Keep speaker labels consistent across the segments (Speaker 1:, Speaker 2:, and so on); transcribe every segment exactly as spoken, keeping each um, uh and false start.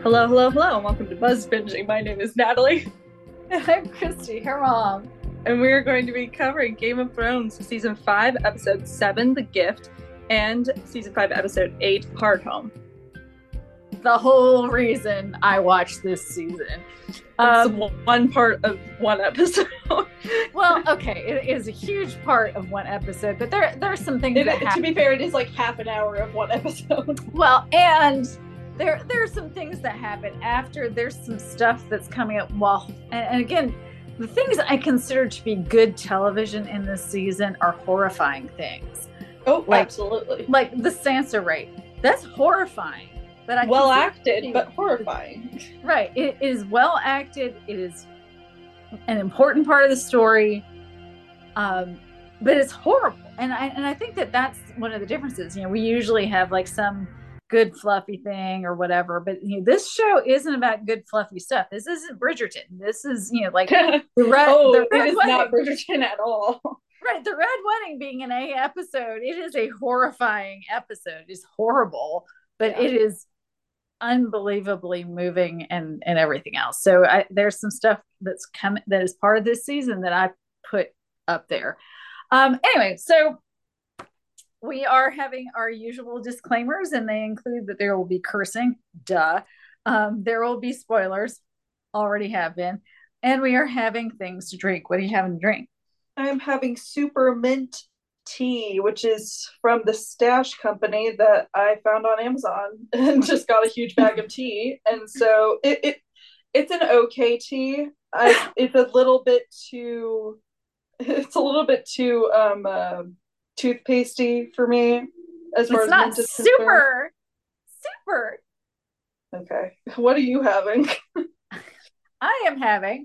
Speaker 1: Hello, hello, hello, and welcome to Buzz Binging. My name is Natalie.
Speaker 2: I'm Christy, her mom.
Speaker 1: And we are going to be covering Game of Thrones Season five, Episode seven, The Gift, and Season five, Episode eight, Hardhome.
Speaker 2: The whole reason I watched this season.
Speaker 1: Um, one part of one episode.
Speaker 2: Well, okay, it is a huge part of one episode, but there, there are some things
Speaker 1: it,
Speaker 2: that
Speaker 1: To be fair, it is like half an hour of one episode.
Speaker 2: Well, and there, there are some things that happen after. There's some stuff that's coming up. Well, and, and again, the things I consider to be good television in this season are horrifying things.
Speaker 1: Oh,
Speaker 2: like,
Speaker 1: absolutely.
Speaker 2: Like the Sansa rape. That's horrifying. But I
Speaker 1: well acted, but horrifying.
Speaker 2: Right. It is well acted. It is an important part of the story. Um, but it's horrible. And I, and I think that that's one of the differences. You know, we usually have like some good fluffy thing or whatever, but you know, this show isn't about good fluffy stuff. This isn't Bridgerton. This is, you know, like the red,
Speaker 1: oh,
Speaker 2: the red
Speaker 1: it is
Speaker 2: wedding.
Speaker 1: Not Bridgerton at all.
Speaker 2: Right. The Red Wedding being an A episode, it is a horrifying episode. It's horrible, but yeah. It is unbelievably moving and and everything else. So I, there's some stuff that's coming that is part of this season that I put up there. Um, anyway, so we are having our usual disclaimers, and they include that there will be cursing. Duh. Um, there will be spoilers. Already have been. And we are having things to drink. What are you having to drink?
Speaker 1: I'm having super mint tea, which is from the Stash Company that I found on Amazon and just got a huge bag of tea. And so it, it it's an okay tea. I it's a little bit too it's a little bit too um uh, toothpastey for me as far
Speaker 2: it's
Speaker 1: as
Speaker 2: not
Speaker 1: mint is
Speaker 2: super super.
Speaker 1: Okay. What are you having?
Speaker 2: I am having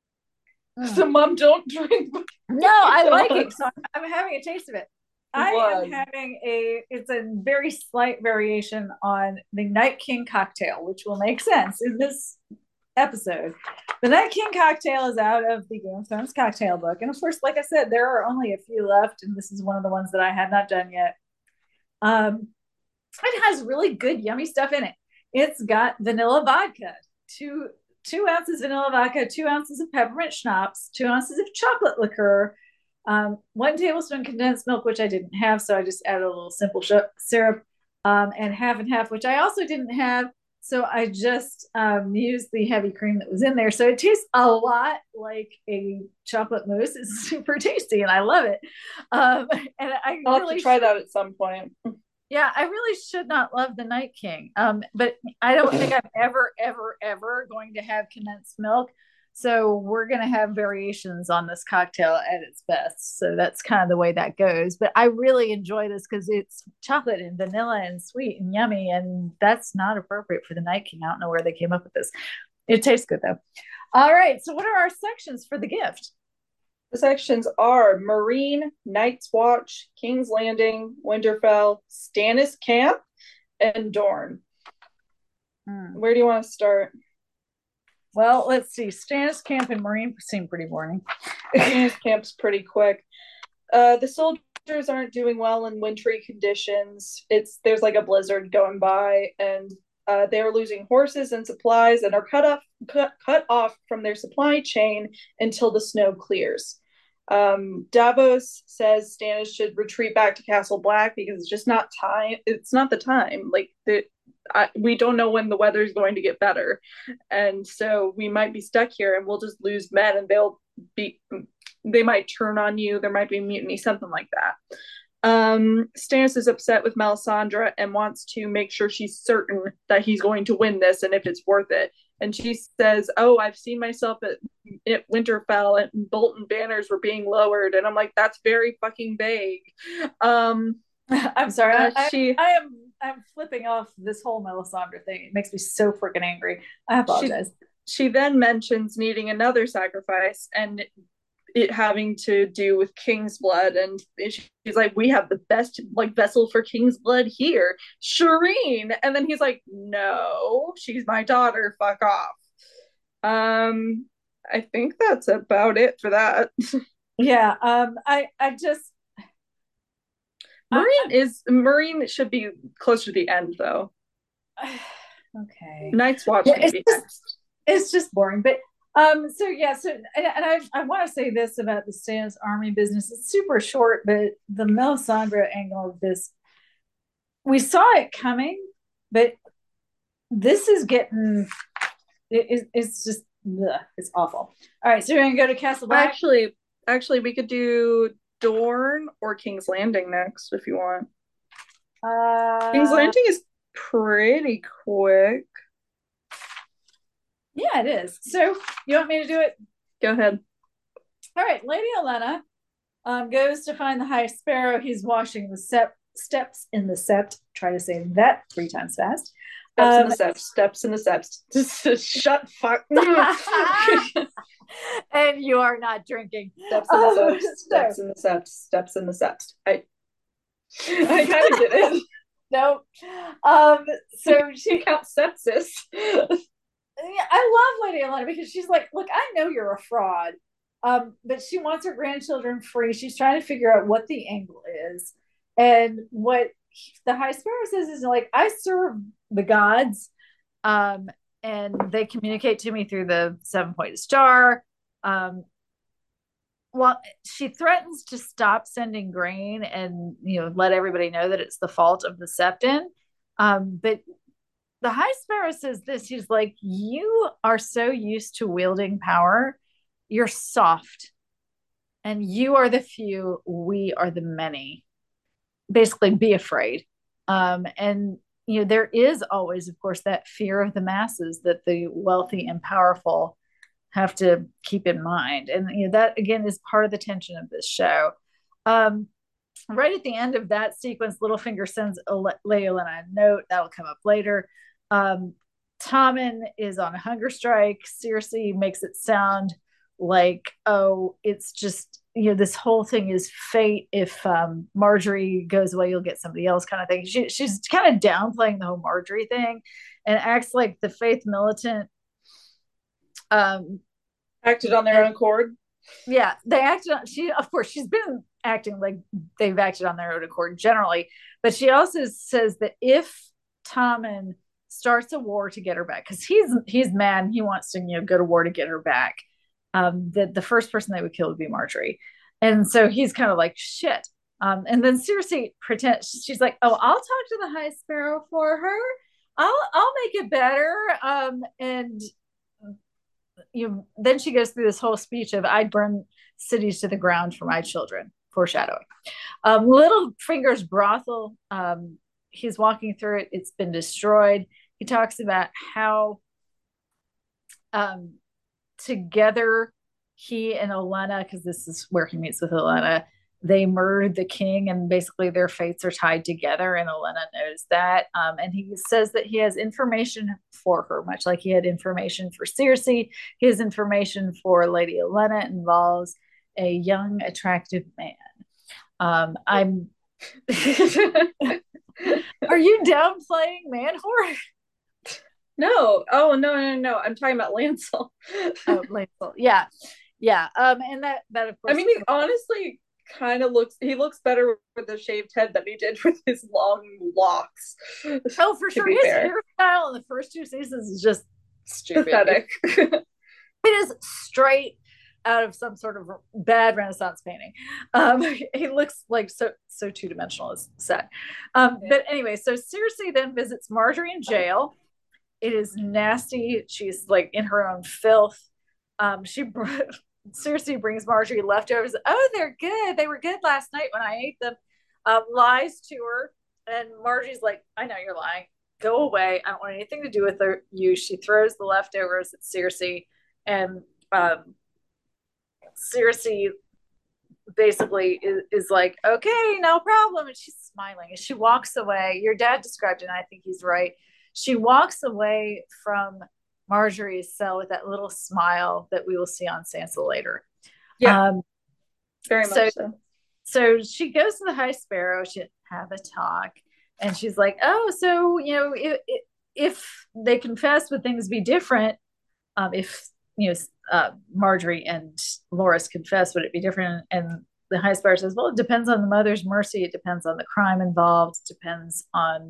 Speaker 1: So mom, don't drink.
Speaker 2: No, I like it. So I'm having a taste of it. I
Speaker 1: Why?
Speaker 2: am having a, it's a very slight variation on the Night King cocktail, which will make sense in this episode. The Night King cocktail is out of the Game of Thrones cocktail book. And of course, like I said, there are only a few left. And this is one of the ones that I had not done yet. Um, it has really good, yummy stuff in it. It's got vanilla vodka, two two ounces vanilla vodka, two ounces of peppermint schnapps, two ounces of chocolate liqueur, um, one tablespoon condensed milk, which I didn't have, so I just added a little simple sh- syrup, um, and half and half, which I also didn't have, so I just um, used the heavy cream that was in there. So it tastes a lot like a chocolate mousse. It's super tasty, and I love it. Um, and I
Speaker 1: I'll
Speaker 2: really
Speaker 1: have to try
Speaker 2: should-
Speaker 1: that at some point.
Speaker 2: Yeah, I really should not love the Night King. Um, but I don't think I'm ever, ever, ever going to have condensed milk. So we're going to have variations on this cocktail at its best. So that's kind of the way that goes. But I really enjoy this because it's chocolate and vanilla and sweet and yummy. And that's not appropriate for the Night King. I don't know where they came up with this. It tastes good, though. All right. So what are our sections for the gift?
Speaker 1: The sections are Marine, Night's Watch, King's Landing, Winterfell, Stannis Camp, and Dorne. Hmm. Where do you want to start?
Speaker 2: Well, let's see. Stannis Camp and Marine seem pretty boring.
Speaker 1: Stannis Camp's pretty quick. Uh, the soldiers aren't doing well in wintry conditions. It's there's like a blizzard going by, and uh, they are losing horses and supplies, and are cut off cut, cut off from their supply chain until the snow clears. Um, Davos says Stannis should retreat back to Castle Black because it's just not time. It's not the time. Like the, I, we don't know when the weather is going to get better, and so we might be stuck here, and we'll just lose men, and they'll be. They might turn on you. There might be mutiny, something like that. Um, Stannis is upset with Melisandre and wants to make sure she's certain that he's going to win this and if it's worth it. And she says, oh, I've seen myself at, at Winterfell and Bolton banners were being lowered. And I'm like, that's very fucking vague. Um,
Speaker 2: I'm sorry.
Speaker 1: uh,
Speaker 2: I,
Speaker 1: she,
Speaker 2: I, I am I'm flipping off this whole Melisandre thing. It makes me so freaking angry. I apologize.
Speaker 1: She, she then mentions needing another sacrifice and it having to do with King's blood, and she's like, we have the best like vessel for King's blood here, Shireen. And then he's like, no, she's my daughter, fuck off. um I think that's about it for that.
Speaker 2: Yeah. um I I just
Speaker 1: Marine I, is Marine should be closer to the end though.
Speaker 2: Okay.
Speaker 1: Night's Watch
Speaker 2: Yeah,
Speaker 1: can
Speaker 2: it's
Speaker 1: be
Speaker 2: just
Speaker 1: next.
Speaker 2: it's just boring. But um, so yeah, so and, and I I want to say this about the Stannis Army business. It's super short, but the Melisandre angle of this, we saw it coming, but this is getting it, it's just ugh, it's awful. All right, so we're gonna go to Castle Black.
Speaker 1: Actually, actually, we could do Dorne or King's Landing next if you want.
Speaker 2: Uh,
Speaker 1: King's Landing is pretty quick.
Speaker 2: Yeah, it is. So you want me to do it?
Speaker 1: Go ahead.
Speaker 2: All right, Lady Olenna um, goes to find the High Sparrow. He's washing the sep- steps in the sept. Try to say that three times fast.
Speaker 1: Steps
Speaker 2: Um,
Speaker 1: in the steps. Steps in the steps. Shut fuck.
Speaker 2: And you are not drinking.
Speaker 1: Steps in the steps. Um, steps so. in the steps. Steps in the steps. I, I kind of get it.
Speaker 2: Nope. Um, so she
Speaker 1: counts sepsis.
Speaker 2: I love Lady Olenna because she's like, look, I know you're a fraud, um, but she wants her grandchildren free. She's trying to figure out what the angle is. And what the High Sparrow says is like, I serve the gods, um, and they communicate to me through the seven pointed star. Um, well, she threatens to stop sending grain and, you know, let everybody know that it's the fault of the Septon. Um, but the High Sparrow says this. He's like, you are so used to wielding power. You're soft. And you are the few. We are the many. Basically, be afraid. Um, and, you know, there is always, of course, that fear of the masses that the wealthy and powerful have to keep in mind. And, you know, that, again, is part of the tension of this show. Um, right at the end of that sequence, Littlefinger sends Lady Olenna a note. That'll come up later. Um, Tommen is on a hunger strike. Cersei makes it sound like, oh, it's just, you know, this whole thing is fate. If um, Marjorie goes away, you'll get somebody else kind of thing. She, she's kind of downplaying the whole Marjorie thing and acts like the Faith militant um,
Speaker 1: acted on their and, own accord.
Speaker 2: Yeah, they acted on, she, of course, she's been acting like they've acted on their own accord generally, but she also says that if Tommen starts a war to get her back, because he's he's mad and he wants to, you know, go to war to get her back, um that the first person they would kill would be Marjorie. And so he's kind of like, shit. Um and then Cersei pretends, she's like, oh, I'll talk to the High Sparrow for her. I'll I'll make it better. Um and you know, then she goes through this whole speech of, I'd burn cities to the ground for my children, foreshadowing. Um, Littlefinger's brothel, um, he's walking through it. It's been destroyed. He talks about how um, together he and Olenna, because this is where he meets with Olenna, they murdered the king and basically their fates are tied together, and Olenna knows that. Um, and he says that he has information for her, much like he had information for Cersei. His information for Lady Olenna involves a young, attractive man. Um, I'm. Are you downplaying man whore?
Speaker 1: No. Oh, no, no, no. I'm talking about Lancel.
Speaker 2: Oh, Lancel. Yeah. Yeah. Um, and that, that of course.
Speaker 1: I mean, he honestly kind of looks, he looks better with a shaved head than he did with his long locks.
Speaker 2: Oh, for sure. His fair. hairstyle in the first two seasons is just stupid.
Speaker 1: Pathetic.
Speaker 2: It is straight out of some sort of bad Renaissance painting. Um, he looks like so so two dimensional, as said. Um, yeah. But anyway, so Cersei then visits Marjorie in jail. It is nasty. She's like in her own filth. Um, she Cersei brings Marjorie leftovers. Oh, they're good. They were good last night when I ate them. Um, lies to her, and Marjorie's like, I know you're lying. Go away. I don't want anything to do with her, you. She throws the leftovers at Cersei, and um, Cersei basically is, is like, okay, no problem. And she's smiling as she walks away. Your dad described it, and I think he's right. She walks away from Marjorie's cell with that little smile that we will see on Sansa later.
Speaker 1: Yeah, um, very much so,
Speaker 2: so. So she goes to the High Sparrow. She have a talk, and she's like, oh, so, you know, if, if they confess, would things be different? Um, if, you know, uh, Marjorie and Loras confess, would it be different? And the High Sparrow says, well, it depends on the mother's mercy. It depends on the crime involved. It depends on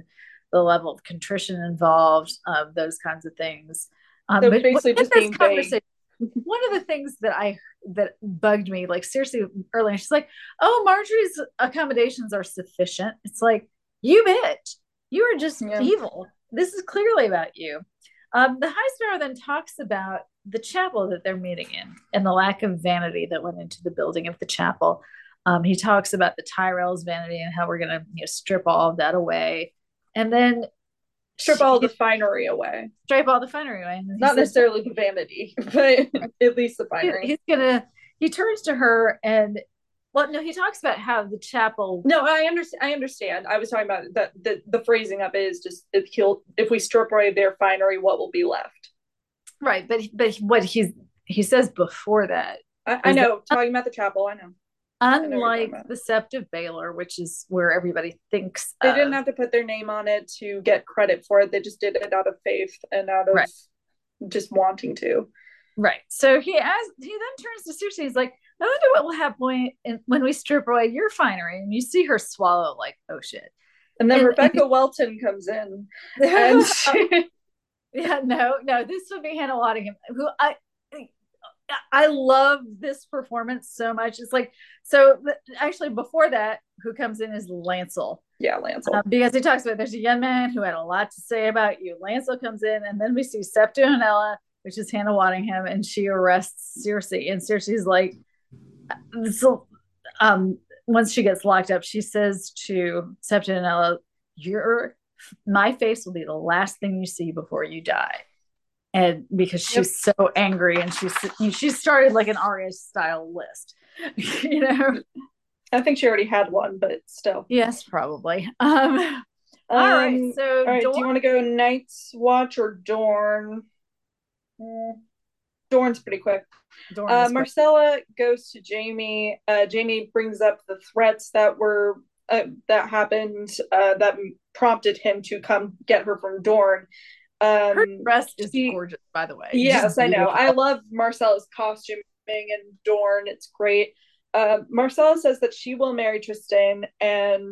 Speaker 2: the level of contrition involved, um, those kinds of things. Um,
Speaker 1: So
Speaker 2: but
Speaker 1: basically,
Speaker 2: in
Speaker 1: just
Speaker 2: this
Speaker 1: being vague.
Speaker 2: conversation, one of the things that I that bugged me, like seriously, earlier, she's like, "Oh, Marjorie's accommodations are sufficient." It's like, you bitch, you are just
Speaker 1: Yeah.
Speaker 2: evil. This is clearly about you. Um, the High Sparrow then talks about the chapel that they're meeting in and the lack of vanity that went into the building of the chapel. Um, he talks about the Tyrell's vanity and how we're going to you know, strip all of that away. And then
Speaker 1: strip all the finery away.
Speaker 2: Strip all the finery away.
Speaker 1: Not says, necessarily the vanity, but at least the finery.
Speaker 2: He, he's gonna. He turns to her and, well, no, he talks about how the chapel.
Speaker 1: No, I understand. I understand. I was talking about that. The, the phrasing of it is just if he'll if we strip away their finery, what will be left?
Speaker 2: Right, but but what he's he says before that.
Speaker 1: I, I know. That, talking about the chapel, I know.
Speaker 2: Unlike the Sept of Baelor, which is where everybody thinks
Speaker 1: they
Speaker 2: of.
Speaker 1: didn't have to put their name on it to get credit for it. They just did it out of faith and out of right. just wanting to.
Speaker 2: Right. So he asks, he then turns to Cersei. He's like, I wonder what will happen when, when we strip away your finery. And you see her swallow, like, oh shit.
Speaker 1: And then and, Rebecca and, Welton comes in. And she...
Speaker 2: yeah, no, no, this would be Hannah Waddingham, who I I love this performance so much. It's like, so actually before that, who comes in is Lancel.
Speaker 1: Yeah, Lancel.
Speaker 2: Um, because he talks about there's a young man who had a lot to say about you. Lancel comes in, and then we see Septa Unella, which is Hannah Waddingham, and she arrests Cersei. And Cersei's like, so, um, once she gets locked up, she says to Septa Unella, "Your my face will be the last thing you see before you die." And because she's yep. so angry, and she's she started like an Arya style list, you know.
Speaker 1: I think she already had one, but still.
Speaker 2: Yes, probably. Um, um all right. So,
Speaker 1: all right. Do you want to go Night's Watch or Dorne? Mm, Dorne's pretty quick. Dorne uh, Myrcella quick. goes to Jaime. Uh, Jaime brings up the threats that were uh, that happened uh, that prompted him to come get her from Dorne. Um,
Speaker 2: her dress is she, gorgeous, by the way.
Speaker 1: Yes, I know. I love Myrcella's costuming in Dorne. It's great. Uh, Myrcella says that she will marry Tristan and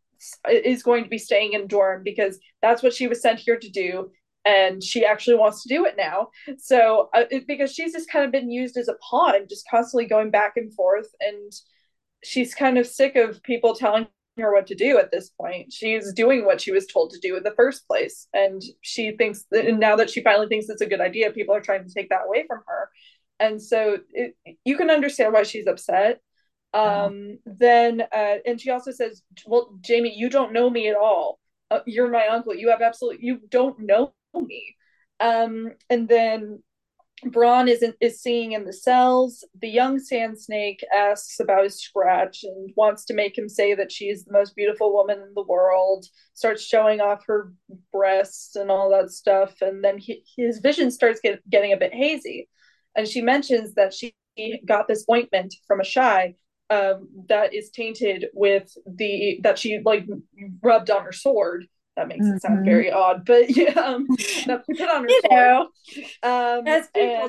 Speaker 1: is going to be staying in Dorne because that's what she was sent here to do, and she actually wants to do it now. So, uh, it, because she's just kind of been used as a pawn, just constantly going back and forth, and she's kind of sick of people telling her what to do at this point. She's doing what she was told to do in the first place, and she thinks that, and now that she finally thinks it's a good idea, people are trying to take that away from her, and so it, you can understand why she's upset. Um, oh. Then, uh, and she also says, "Well, Jaime, you don't know me at all. Uh, you're my uncle. You have absolutely, you don't know me." Um, and then Bronn is in, is seeing in the cells. The young Sand Snake asks about his scratch and wants to make him say that she's the most beautiful woman in the world. Starts showing off her breasts and all that stuff, and then he, his vision starts get, getting a bit hazy. And she mentions that she got this ointment from a shy um, that is tainted with the that she like rubbed on her sword. That makes mm-hmm. it sound very odd, but yeah, um, that she put on her
Speaker 2: you
Speaker 1: sword.
Speaker 2: Know,
Speaker 1: um,
Speaker 2: as people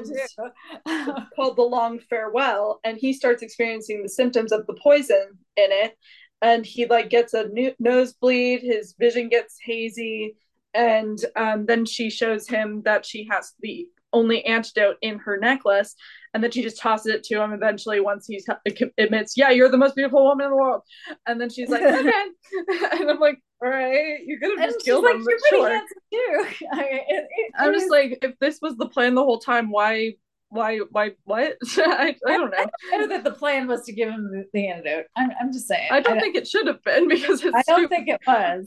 Speaker 2: do.
Speaker 1: Called the Long Farewell, and he starts experiencing the symptoms of the poison in it, and he like gets a new nosebleed. His vision gets hazy, and um, then she shows him that she has the only antidote in her necklace, and then she just tosses it to him eventually once he admits, yeah, you're the most beautiful woman in the world. And then she's like, okay. And I'm like, all right, you could have just killed
Speaker 2: like,
Speaker 1: him,
Speaker 2: you're
Speaker 1: but sure.
Speaker 2: handsome too. I mean, it, it,
Speaker 1: I'm just like, if this was the plan the whole time, why why why what? I, I don't know.
Speaker 2: I don't know that the plan was to give him the, the antidote. I'm, I'm just saying.
Speaker 1: I don't, I don't think it should have been because it's
Speaker 2: I don't
Speaker 1: stupid.
Speaker 2: think it was.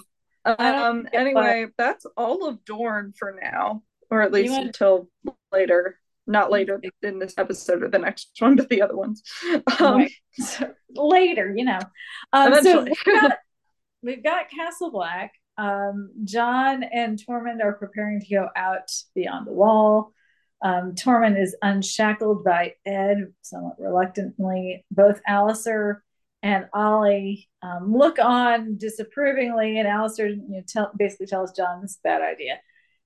Speaker 1: Um
Speaker 2: it
Speaker 1: anyway,
Speaker 2: was.
Speaker 1: That's all of Dorne for now. Or at least
Speaker 2: want-
Speaker 1: until later. Not later in this episode or the next one, but the other ones. Um,
Speaker 2: right. So, later, you know. Um, so we've got, we've got Castle Black. Um, Jon and Tormund are preparing to go out beyond the wall. Um, Tormund is unshackled by Ed, somewhat reluctantly. Both Alliser and Ollie um, look on disapprovingly, and Alliser you know, tell, basically tells Jon this is a bad idea.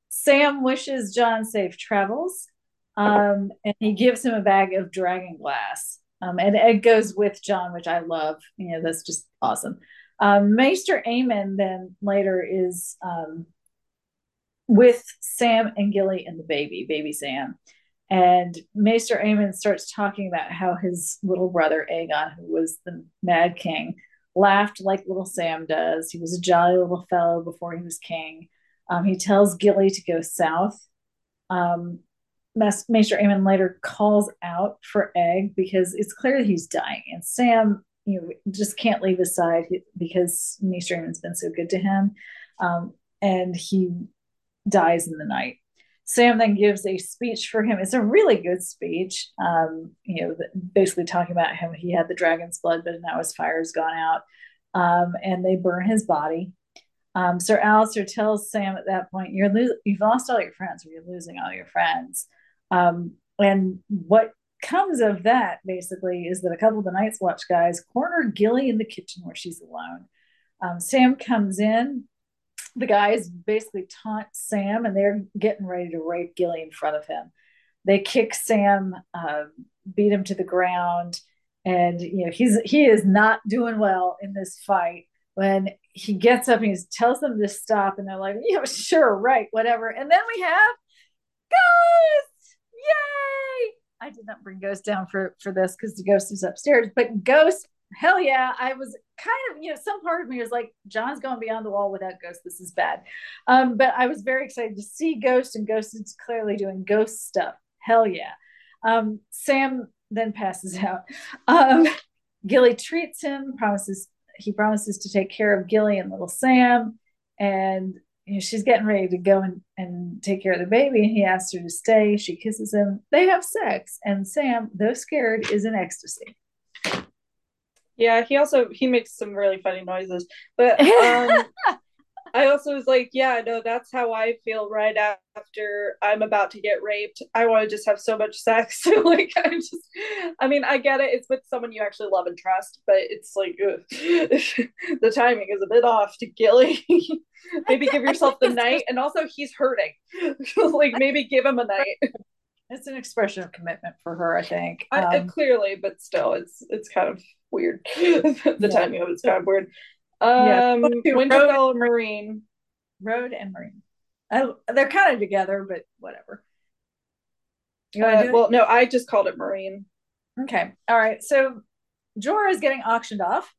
Speaker 2: Sam wishes Jon safe travels, um, and he gives him a bag of dragon glass. Um, and Ed goes with Jon, which I love. You know, that's just awesome. Um, Maester Aemon then later is um, with Sam and Gilly and the baby, baby Sam. And Maester Aemon starts talking about how his little brother Aegon, who was the Mad King, laughed like little Sam does. He was a jolly little fellow before he was king. Um, he tells Gilly to go south. Um, Maester Aemon later calls out for Egg because it's clear that he's dying, and Sam, you know, just can't leave his side because Maester Aemon's been so good to him, um, and he dies in the night. Sam then gives a speech for him. It's a really good speech, um, you know, basically talking about him. He had the dragon's blood, but now his fire's gone out, um, and they burn his body. Um, Sir Alistair tells Sam at that point, "You're lo- you've lost all your friends, or you're losing all your friends." Um, and what comes of that basically is that a couple of the Night's Watch guys corner Gilly in the kitchen where she's alone. Um, Sam comes in. The guys basically taunt Sam, and they're getting ready to rape Gilly in front of him. They kick Sam, uh, beat him to the ground, and you know he's he is not doing well in this fight. When he gets up and he tells them to stop, and they're like, "Yeah, sure, right, whatever." And then we have Ghost! Yay! I did not bring Ghost down for for this because the Ghost is upstairs, but Ghost, hell yeah! I was kind of, you know, some part of me was like, Jon's going beyond the wall without Ghost. This is bad. Um, but I was very excited to see Ghost, and Ghost is clearly doing Ghost stuff. Hell yeah! Um, Sam then passes out. Um, Gilly treats him, promises he promises to take care of Gilly and little Sam, and you know, she's getting ready to go and, and take care of the baby, and he asks her to stay. She kisses him. They have sex, and Sam, though scared, is in ecstasy.
Speaker 1: Yeah, he also he makes some really funny noises. But um I also was like, yeah, no, that's how I feel right after I'm about to get raped. I want to just have so much sex. Like, I just, I mean, I get it. It's with someone you actually love and trust, but it's like, the timing is a bit off to Gilly. Maybe give yourself the night. And also, he's hurting. Like, maybe give him a night.
Speaker 2: It's an expression of commitment for her, I think.
Speaker 1: I,
Speaker 2: Um,
Speaker 1: clearly, but still, it's it's kind of weird. The
Speaker 2: yeah.
Speaker 1: timing of it's kind of weird. Um, yeah. Winterfell and Meereen.
Speaker 2: Road and Meereen. I, they're kind of together, but whatever.
Speaker 1: You uh, well, no, I just called it Meereen.
Speaker 2: Okay. All right. So Jorah is getting auctioned off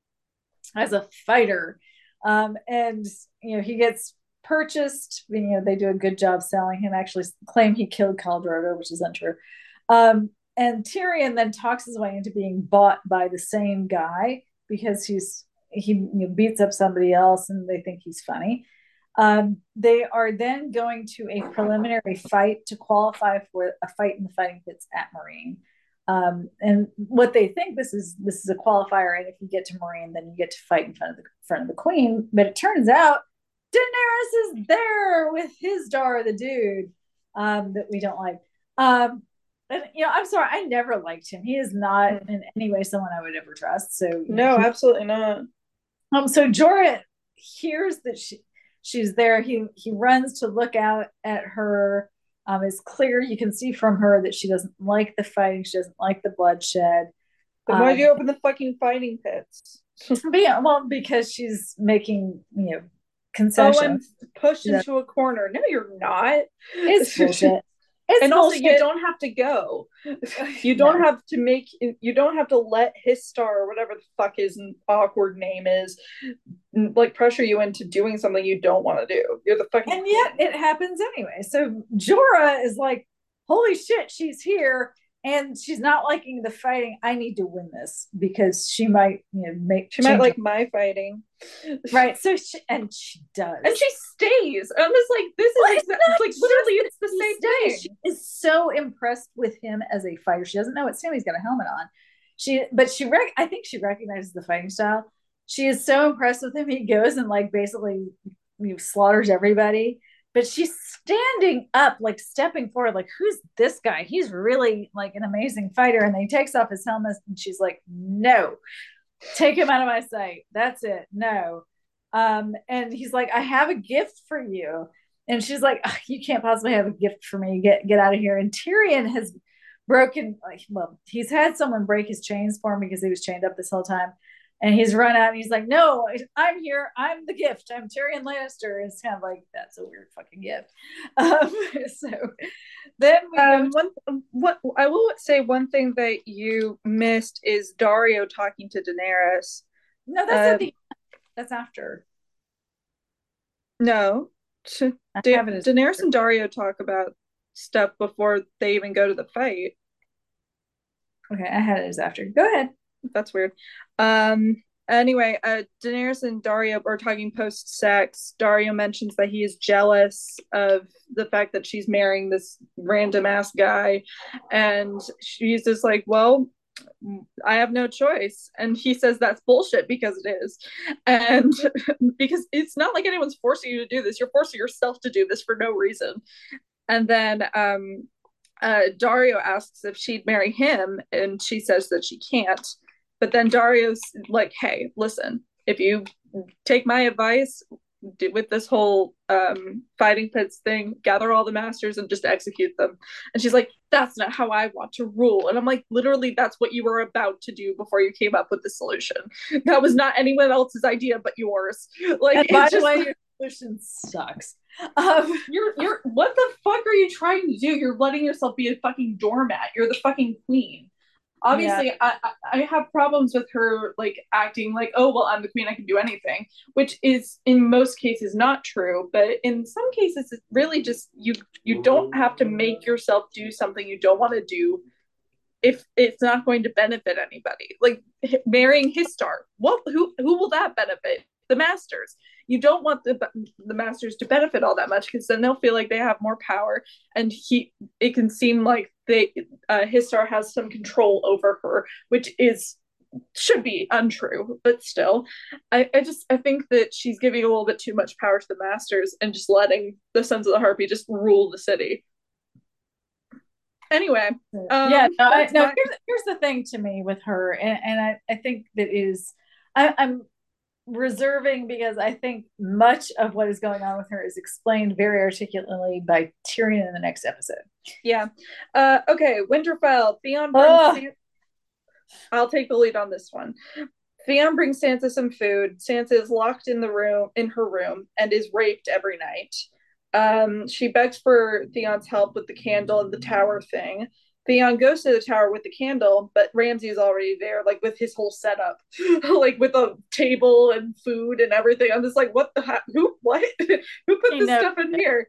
Speaker 2: as a fighter. Um, and, you know, he gets purchased. You know, they do a good job selling him, actually claim he killed Khal Drogo, which is untrue. Um, and Tyrion then talks his way into being bought by the same guy because he's he you know, beats up somebody else and they think he's funny. Um, they are then going to a preliminary fight to qualify for a fight in the fighting pits at Meereen. Um, and what they think this is this is a qualifier, and if you get to Meereen, then you get to fight in front of the front of the Queen. But it turns out Daenerys is there with Hizdahr, the dude um, that we don't like. Um, and you know, I'm sorry, I never liked him. He is not in any way someone I would ever trust. So
Speaker 1: no,
Speaker 2: he,
Speaker 1: absolutely not.
Speaker 2: Um, so Jorah hears that she she's there. He he runs to look out at her. Um, it's clear you can see from her that she doesn't like the fighting. She doesn't like the bloodshed.
Speaker 1: Then why um, do you open the fucking fighting pits?
Speaker 2: Yeah, well, because she's making, you know, concessions. Oh, I'm
Speaker 1: pushed yeah. into a corner. No, you're not.
Speaker 2: It's bullshit. It's
Speaker 1: and
Speaker 2: bullshit.
Speaker 1: Also, you don't have to go. You don't no. have to make. You don't have to let Hizdahr or whatever the fuck his awkward name is, like pressure you into doing something you don't want to do. You're the fucking.
Speaker 2: And yet it happens anyway. So Jorah is like, "Holy shit, she's here." And she's not liking the fighting. I need to win this because she might, you know, make.
Speaker 1: She might like her. my fighting,
Speaker 2: right? So she, and she does,
Speaker 1: and she stays. I'm just like, this is well, exactly, it's like literally, it's the same thing.
Speaker 2: She is so impressed with him as a fighter. She doesn't know what Sammy's got a helmet on. She, but she, rec- I think she recognizes the fighting style. She is so impressed with him. He goes and like basically, you know, slaughters everybody. But she's standing up, like stepping forward, like, who's this guy? He's really like an amazing fighter. And then he takes off his helmet and she's like, no, take him out of my sight. That's it. No. Um, and he's like, I have a gift for you. And she's like, oh, you can't possibly have a gift for me. Get get out of here. And Tyrion has broken, like, well, he's had someone break his chains for him because he was chained up this whole time. And he's run out and he's like, no, I'm here. I'm the gift. I'm Tyrion Lannister. It's kind of like, that's a weird fucking gift. Um, so then we
Speaker 1: Um,
Speaker 2: go.
Speaker 1: one, what I will say, one thing that you missed is Dario talking to Daenerys.
Speaker 2: No, that's at
Speaker 1: Um,
Speaker 2: the That's after.
Speaker 1: no,
Speaker 2: I
Speaker 1: da-
Speaker 2: have it as
Speaker 1: Daenerys and Dario talk about stuff before they even go to the fight.
Speaker 2: okay. I had it as after. Go ahead.
Speaker 1: That's weird. Um, anyway, uh, Daenerys and Dario are talking post sex. Dario mentions that he is jealous of the fact that she's marrying this random ass guy. And she's just like, well, I have no choice. And he says that's bullshit because it is. And because it's not like anyone's forcing you to do this, you're forcing yourself to do this for no reason. And then um, uh, Dario asks if she'd marry him, and she says that she can't. But then Dario's like, hey, listen, if you take my advice with this whole um, fighting pits thing, gather all the masters and just execute them. And she's like, that's not how I want to rule. And I'm like, literally, that's what you were about to do before you came up with the solution. That was not anyone else's idea but yours. Like,
Speaker 2: And by
Speaker 1: it's
Speaker 2: the
Speaker 1: just
Speaker 2: way,
Speaker 1: like,
Speaker 2: your solution sucks. Um,
Speaker 1: you're you're what the fuck are you trying to do? You're letting yourself be a fucking doormat. You're the fucking queen. Obviously,
Speaker 2: yeah.
Speaker 1: I I have problems with her like acting like, oh well, I'm the queen, I can do anything, which is in most cases not true, but in some cases it's really just you you don't have to make yourself do something you don't want to do if it's not going to benefit anybody. Like marrying Histar, what who who will that benefit? The masters. You don't want the the masters to benefit all that much because then they'll feel like they have more power, and he it can seem like they uh, Histar has some control over her, which is should be untrue, but still, I, I just I think that she's giving a little bit too much power to the masters and just letting the Sons of the Harpy just rule the city. Anyway,
Speaker 2: Yeah,
Speaker 1: um,
Speaker 2: no, I,
Speaker 1: that's
Speaker 2: no
Speaker 1: my
Speaker 2: here's, here's the thing to me with her, and, and I, I think that is, I, I'm reserving because I think much of what is going on with her is explained very articulately by Tyrion in the next episode.
Speaker 1: yeah. Uh, okay, Winterfell. Theon brings.
Speaker 2: Oh,
Speaker 1: San- I'll take the lead on this one. Theon brings Sansa some food. Sansa is locked in the room in her room and is raped every night. Um, she begs for Theon's help with the candle and the tower thing. Theon goes to the tower with the candle, but Ramsay's already there, like with his whole setup, like with a table and food and everything. I'm just like, what the heck? Who? What? Who put
Speaker 2: I
Speaker 1: this
Speaker 2: know.
Speaker 1: stuff in here?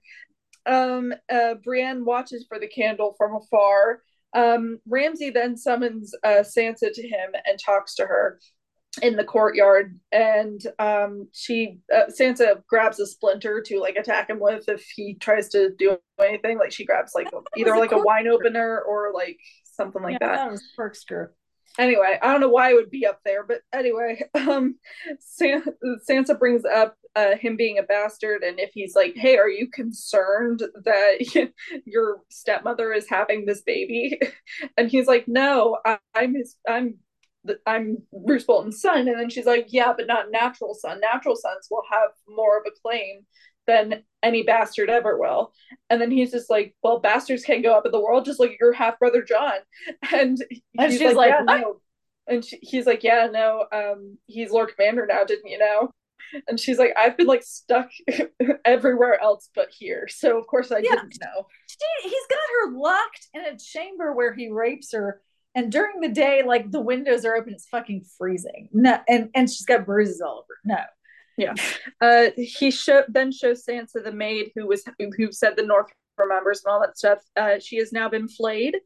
Speaker 1: Um, uh, Brienne watches for the candle from afar. Um, Ramsay then summons uh, Sansa to him and talks to her in the courtyard, and um she uh, Sansa grabs a splinter to like attack him with if he tries to do anything. Like she grabs like either
Speaker 2: A
Speaker 1: like a wine
Speaker 2: corkscrew.
Speaker 1: opener or like something
Speaker 2: Yeah,
Speaker 1: like
Speaker 2: I
Speaker 1: that.
Speaker 2: thought it was a corkscrew.
Speaker 1: Anyway, I don't know why it would be up there, but anyway, um San- Sansa brings up uh, him being a bastard, and if he's like, hey, are you concerned that your stepmother is having this baby? And he's like, no, I- I'm his I'm I'm Bruce Bolton's son. And then she's like, yeah, but not natural son. Natural sons will have more of a claim than any bastard ever will. And then he's just like, well, bastards can't go up in the world just like your half brother John. And
Speaker 2: And
Speaker 1: he's
Speaker 2: she's
Speaker 1: like,
Speaker 2: like,
Speaker 1: yeah,
Speaker 2: what?
Speaker 1: no. And she, he's like, yeah, no, um, he's Lord Commander now, didn't you know? And she's like, I've been like stuck everywhere else but here. So of course I
Speaker 2: Yeah,
Speaker 1: didn't know.
Speaker 2: she, he's got her locked in a chamber where he rapes her. And during the day, like the windows are open, it's fucking freezing. No, and and she's got bruises all over. No,
Speaker 1: Yeah. Uh, he show, then shows Sansa the maid who was who said the North remembers and all that stuff. Uh, she has now been flayed,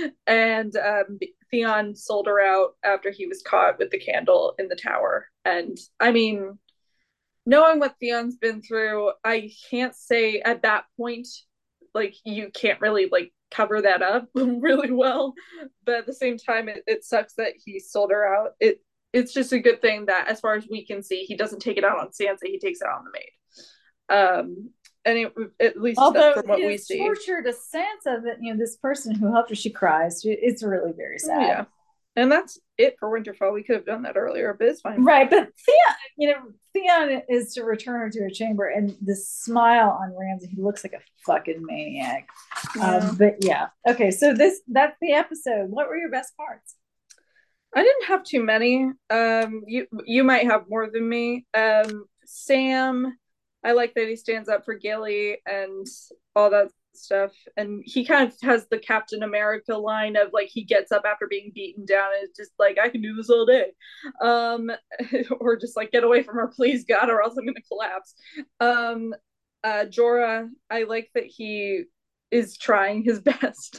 Speaker 1: and um, Theon sold her out after he was caught with the candle in the tower. And I mean, knowing what Theon's been through, I can't say at that point, like you can't really like cover that up really well. But at the same time, it, it sucks that he sold her out. It it's just a good thing that, as far as we can see, he doesn't take it out on Sansa. He takes it out on the maid. Um, and it, at least
Speaker 2: although
Speaker 1: from what we
Speaker 2: his
Speaker 1: see,
Speaker 2: torture to Sansa, that you know this person who helped her, she cries. It's really very sad.
Speaker 1: oh, yeah. And that's it for Winterfell. We could have done that earlier, but it's fine.
Speaker 2: Right, but Theon, you know, Theon is to return her to her chamber, and the smile on Ramsay, he looks like a fucking maniac. Yeah. Um, but yeah, okay, so this that's the episode. What were your best parts?
Speaker 1: I didn't have too many. Um, you you might have more than me. Um, Sam, I like that he stands up for Gilly and all that stuff. And he kind of has the Captain America line of like he gets up after being beaten down and it's just like I can do this all day, um, or just like get away from her, please God, or else I'm gonna collapse. Um, uh, Jorah, I like that he is trying his best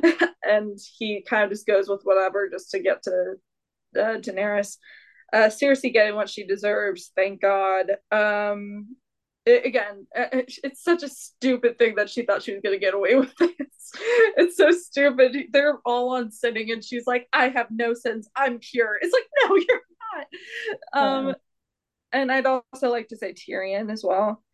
Speaker 1: and he kind of just goes with whatever just to get to uh, Daenerys. Uh, Cersei getting what she deserves, thank God. Um, it, again, it's such a stupid thing that she thought she was going to get away with this. It's so stupid. They're all on sitting, and she's like, "I have no sins. I'm pure." It's like, no, you're not. Um, and I'd also like to say Tyrion as well.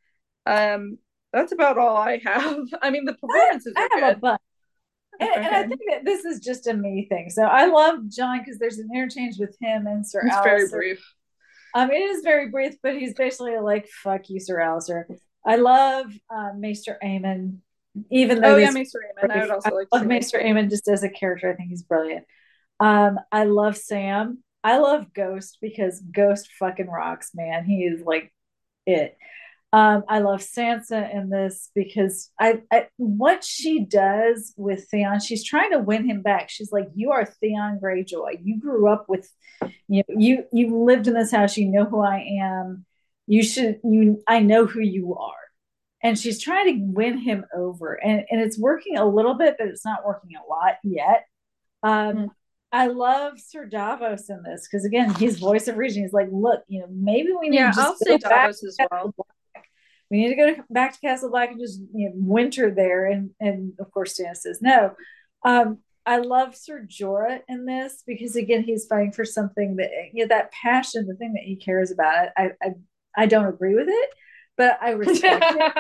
Speaker 1: Um, that's about all I have. I mean, the performances
Speaker 2: I,
Speaker 1: are
Speaker 2: I have a
Speaker 1: good.
Speaker 2: bunch. And, and I
Speaker 1: Okay,
Speaker 2: think that this is just a me thing. So I love Jon because there's an interchange with him and Sir
Speaker 1: it's very
Speaker 2: Alistair.
Speaker 1: brief.
Speaker 2: Um, it is very brief, but he's basically like, fuck you, Sir Alistair. I love um, Maester Aemon, even though
Speaker 1: Oh yeah,
Speaker 2: he's
Speaker 1: Maester Aemon. I would
Speaker 2: I
Speaker 1: also like to
Speaker 2: love
Speaker 1: say
Speaker 2: Maester
Speaker 1: Maester
Speaker 2: Aemon just as a character. I think he's brilliant. Um, I love Sam. I love Ghost because Ghost fucking rocks, man. He is like it. Um, I love Sansa in this because I, I what she does with Theon, she's trying to win him back. She's like, "You are Theon Greyjoy. You grew up with, you know, you you lived in this house. You know who I am. You should you. I know who you are." And she's trying to win him over, and and it's working a little bit, but it's not working a lot yet.
Speaker 1: Aemon.
Speaker 2: Um, I love Sir Davos in this because again, he's voice of reason. He's like, look, you know, maybe we need
Speaker 1: Yeah,
Speaker 2: to
Speaker 1: I'll
Speaker 2: just
Speaker 1: say
Speaker 2: go back
Speaker 1: Davos as
Speaker 2: to
Speaker 1: well.
Speaker 2: Castle Black. We need to go to, back to Castle Black and just you know, winter there. And and of course, Stannis says no. Um, I love Sir Jorah in this because again, he's fighting for something that you know that passion, the thing that he cares about. I I I don't agree with it, but I respect it.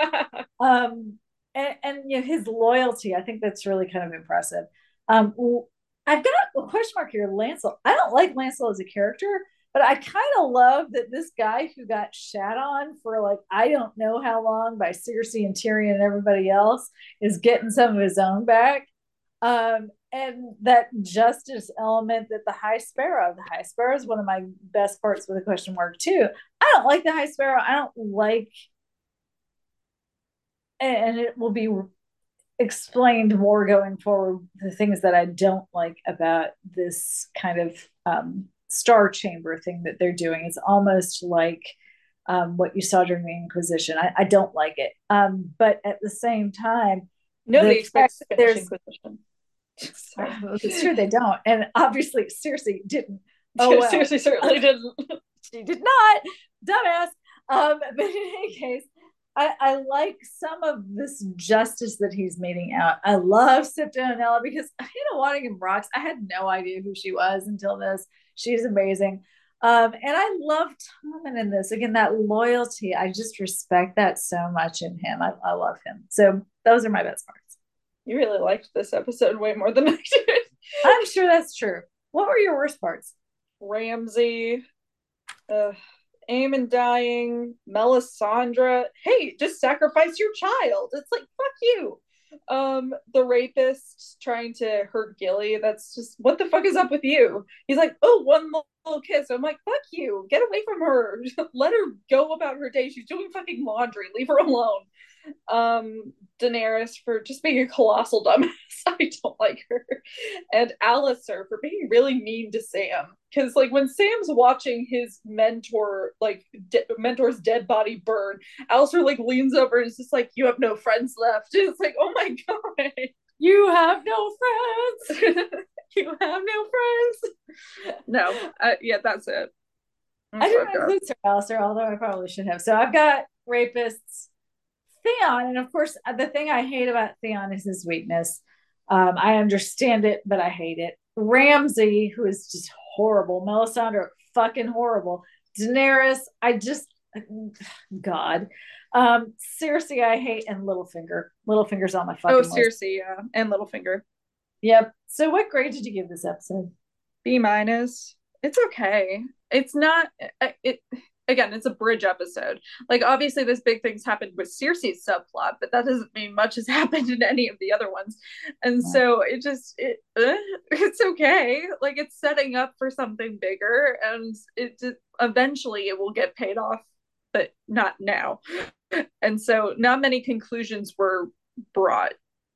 Speaker 2: Um, and, and you know his loyalty, I think that's really kind of impressive. Um, I've got a question mark here, Lancel. I don't like Lancel as a character, but I kind of love that this guy who got shat on for like I don't know how long by Cersei and Tyrion and everybody else is getting some of his own back. Um, and that justice element that the High Sparrow, the High Sparrow is one of my best parts with a question mark too. I don't like the High Sparrow. I don't like, and it will be explained more going forward the things that I don't like about this kind of um, Star Chamber thing that they're doing. It's almost like um, what you saw during the Inquisition. I, I don't like it, um, but at the same time,
Speaker 1: Nobody
Speaker 2: the fact
Speaker 1: expects
Speaker 2: that
Speaker 1: Spanish
Speaker 2: there's
Speaker 1: Inquisition.
Speaker 2: it's true they don't, and obviously Cersei didn't. Oh well,
Speaker 1: Seriously, certainly didn't.
Speaker 2: she did not, dumbass. Um, but in any case, I, I like some of this justice that he's meeting out. I love Sip Donella because Hannah Waddingham rocks. I had no idea who she was until this. She's amazing. Um, and I love Tommen in this. Again, that loyalty. I just respect that so much in him. I, I love him. So those are my best parts.
Speaker 1: You really liked this episode way more than I did.
Speaker 2: I'm sure that's true. What were your worst parts?
Speaker 1: Ramsay, uh, Aemon dying, Melisandre. Hey, just sacrifice your child. It's like fuck you. Um, the rapist trying to hurt Gilly. That's just what the fuck is up with you? He's like, oh, one little kiss. I'm like, fuck you. Get away from her. Let her go about her day. She's doing fucking laundry. Leave her alone. Um, Daenerys for just being a colossal dumbass. I don't like her. And Alistair for being really mean to Sam. Because like when Sam's watching his mentor, like de- mentor's dead body burn, Alistair like leans over and is just like, "You have no friends left." And it's like, oh my god,
Speaker 2: you have no friends.
Speaker 1: You have no friends. No, uh, yeah, that's it. That's
Speaker 2: I didn't include Sir Alistair, although I probably should have. So I've got rapists, Theon, and of course, the thing I hate about Theon is his weakness. Um, I understand it, but I hate it. Ramsay, who is just horrible. Melisandre, fucking horrible. Daenerys, I just, God. Um, Cersei, I hate, and Littlefinger. Littlefinger's on my fucking
Speaker 1: oh,
Speaker 2: list.
Speaker 1: Cersei, yeah, and Littlefinger.
Speaker 2: Yep. So, what grade did you give this episode?
Speaker 1: B minus. It's okay. It's not. It. again, it's a bridge episode. Like, obviously, this big thing's happened with Cersei's subplot, but that doesn't mean much has happened in any of the other ones. And
Speaker 2: Right.
Speaker 1: so it just it uh, it's okay. Like, it's setting up for something bigger, and it just, eventually it will get paid off, but not now. And so, not many conclusions were brought.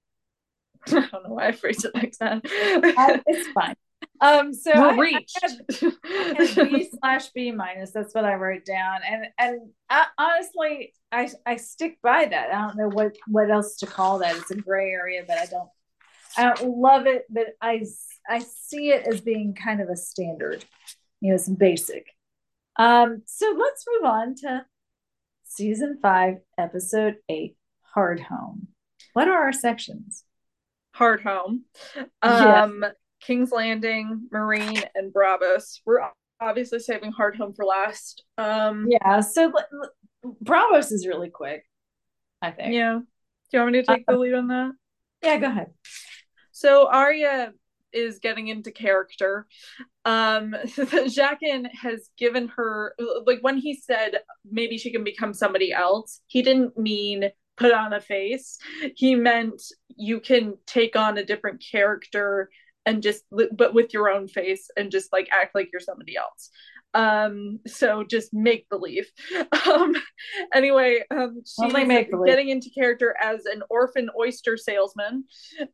Speaker 1: I don't know why I phrased it like that.
Speaker 2: Uh, it's fine. Um, so
Speaker 1: We're
Speaker 2: I,
Speaker 1: reached.
Speaker 2: I, had, I had B slash B minus. That's what I wrote down, and and I, honestly, I I stick by that. I don't know what what else to call that. It's a gray area, but I don't I don't love it, but I I see it as being kind of a standard, you know, some basic. Um, so let's move on to season five, episode eight, Hard Home. What are our sections?
Speaker 1: Hardhome.
Speaker 2: Yes.
Speaker 1: Um, King's Landing, Marine, and Braavos. We're obviously saving Hardhome for last. Um,
Speaker 2: yeah, so Braavos is really quick, I think.
Speaker 1: Yeah. Do you want me to take uh, the lead on that?
Speaker 2: Yeah, go ahead.
Speaker 1: So Arya is getting into character. Um, Jaqen has given her, like, when he said maybe she can become somebody else, he didn't mean put on a face. He meant you can take on a different character and just, but with your own face, and just like act like you're somebody else. Um, so just make believe. Um, anyway, um, she's getting into character as an orphan oyster salesman.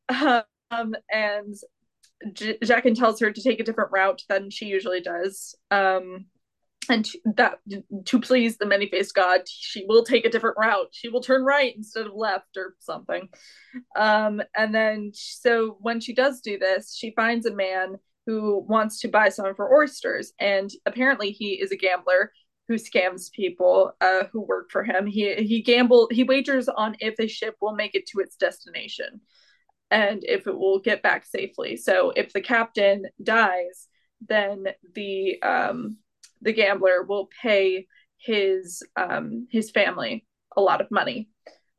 Speaker 1: Um, and J- Jaqen tells her to take a different route than she usually does. Um, and to, that to please the many-faced god, she will take a different route. She will turn right instead of left or something. Um, and then, so when she does do this, she finds a man who wants to buy some of her oysters, and apparently he is a gambler who scams people uh, who work for him. He he gamble he wagers on if a ship will make it to its destination, and if it will get back safely. So if the captain dies, then the um, the gambler will pay his um, his family a lot of money.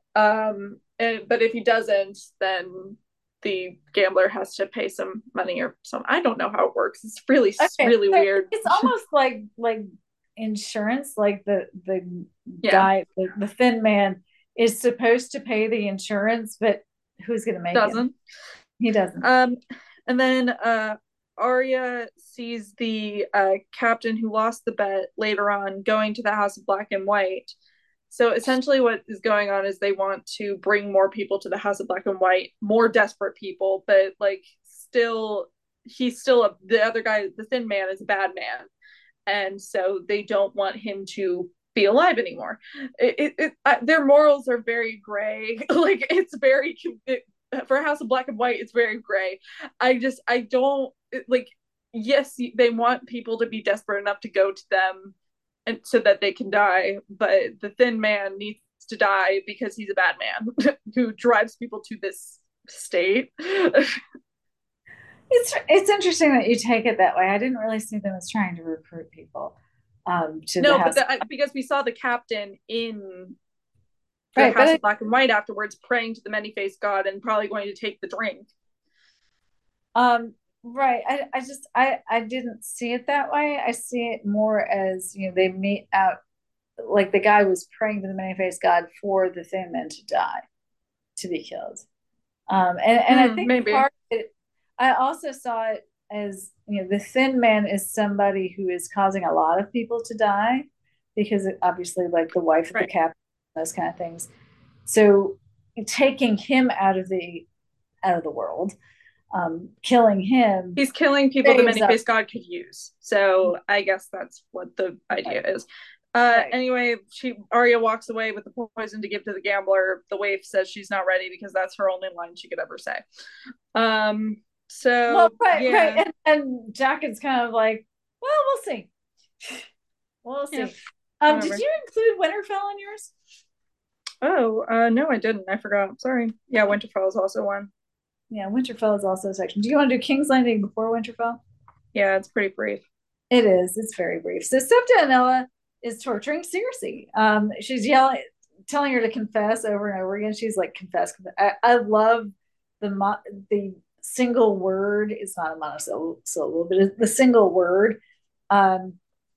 Speaker 1: Um, and, but if he doesn't, then the gambler has to pay some money or some. I don't know how it works. It's really okay, really so weird.
Speaker 2: It's almost like like insurance. Like the the yeah. guy, the, the thin man, is supposed to pay the insurance, but who's going to make
Speaker 1: doesn't.
Speaker 2: Him? He doesn't.
Speaker 1: Um, and then uh, Arya sees the uh, captain who lost the bet later on going to the House of Black and White. So essentially what is going on is they want to bring more people to the House of Black and White, more desperate people, but like still, he's still a, the other guy, the thin man is a bad man. And so they don't want him to be alive anymore. It, it, it uh, their morals are very gray. Like, it's very, it, for House of Black and White, it's very gray. I just, I don't, like, yes, they want people to be desperate enough to go to them and so that they can die, but the thin man needs to die because he's a bad man who drives people to this state.
Speaker 2: It's it's interesting that you take it that way. I didn't really see them as trying to recruit people. Um, to
Speaker 1: no,
Speaker 2: the
Speaker 1: but the, because we saw the captain in the
Speaker 2: right,
Speaker 1: House
Speaker 2: of
Speaker 1: it, Black and White afterwards, praying to the many-faced god and probably going to take the drink.
Speaker 2: Um, right. I, I just I I didn't see it that way. I see it more as, you know, they meet out, like the guy was praying to the many-faced god for the thin men to die, to be killed. Um, and and mm, I think
Speaker 1: maybe.
Speaker 2: part of it, I also saw it as, you know, the thin man is somebody who is causing a lot of people to die because it, obviously, like the wife of right. the captain, those kind of things. So taking him out of the out of the world, um, killing him,
Speaker 1: he's killing people the many-faced god could use. So I guess that's what the idea right. is. Uh, right. Anyway, she Arya walks away with the poison to give to the gambler. The waif says she's not ready because that's her only line she could ever say. Um, so
Speaker 2: well, right,
Speaker 1: yeah.
Speaker 2: right, and, and Jaqen's kind of like, well, we'll see, we'll see. Yeah. Um, did you include Winterfell in yours?
Speaker 1: Oh, uh, no, I didn't. I forgot. Sorry. Yeah, Winterfell is also one.
Speaker 2: Yeah, Winterfell is also a section. Do you want to do King's Landing before Winterfell?
Speaker 1: Yeah, it's pretty brief.
Speaker 2: It is. It's very brief. So Septa Unella is torturing Cersei. Um, she's yelling, telling her to confess over and over again. She's like, confess, confess. I, I love the mo- the single word. It's not a monosyllable, but it's the single word. Um,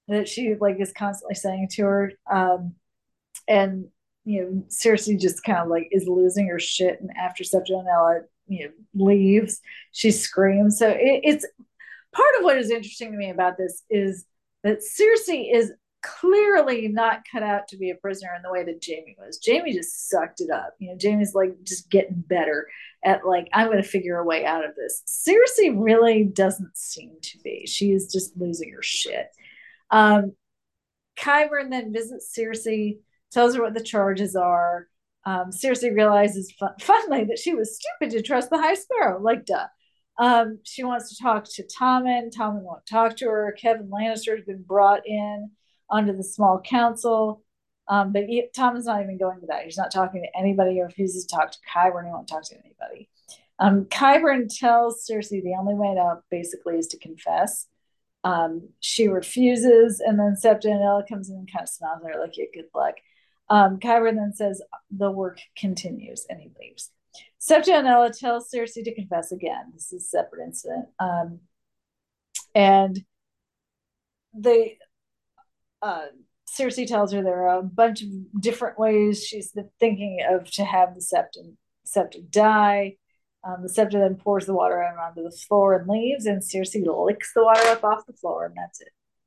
Speaker 2: that she like is constantly saying to her. Um, and you know, Cersei just kind of like is losing her shit, and after Septionella, you know, leaves, she screams. So it, it's part of what is interesting to me about this is that Cersei is clearly not cut out to be a prisoner in the way that Jaime was. Jaime just sucked it up. You know, Jaime's like just getting better at like, I'm going to figure a way out of this. Cersei really doesn't seem to be. She is just losing her shit. Um, Qyburn then visits Cersei, tells her what the charges are. Um, Cersei realizes fun- finally that she was stupid to trust the High Sparrow. Like, duh. Um, she wants to talk to Tommen. Tommen won't talk to her. Kevin Lannister has been brought in onto the small council. Um, but he, Tommen's not even going to that. He's not talking to anybody. He refuses to talk to Qyburn. He won't talk to anybody. Um, Qyburn tells Cersei the only way out basically is to confess. Um, she refuses, and then Septa comes in and kind of smiles at her like, yeah, good luck. Um, Qyburn then says the work continues, and he leaves. Septa tells Cersei to confess again. This is a separate incident. Um, and they, uh, Cersei tells her there are a bunch of different ways she's thinking of to have the Septa, Septa die. Um, the Septa then pours the water out onto the floor and leaves, and Cersei licks the water up off the floor, and that's it.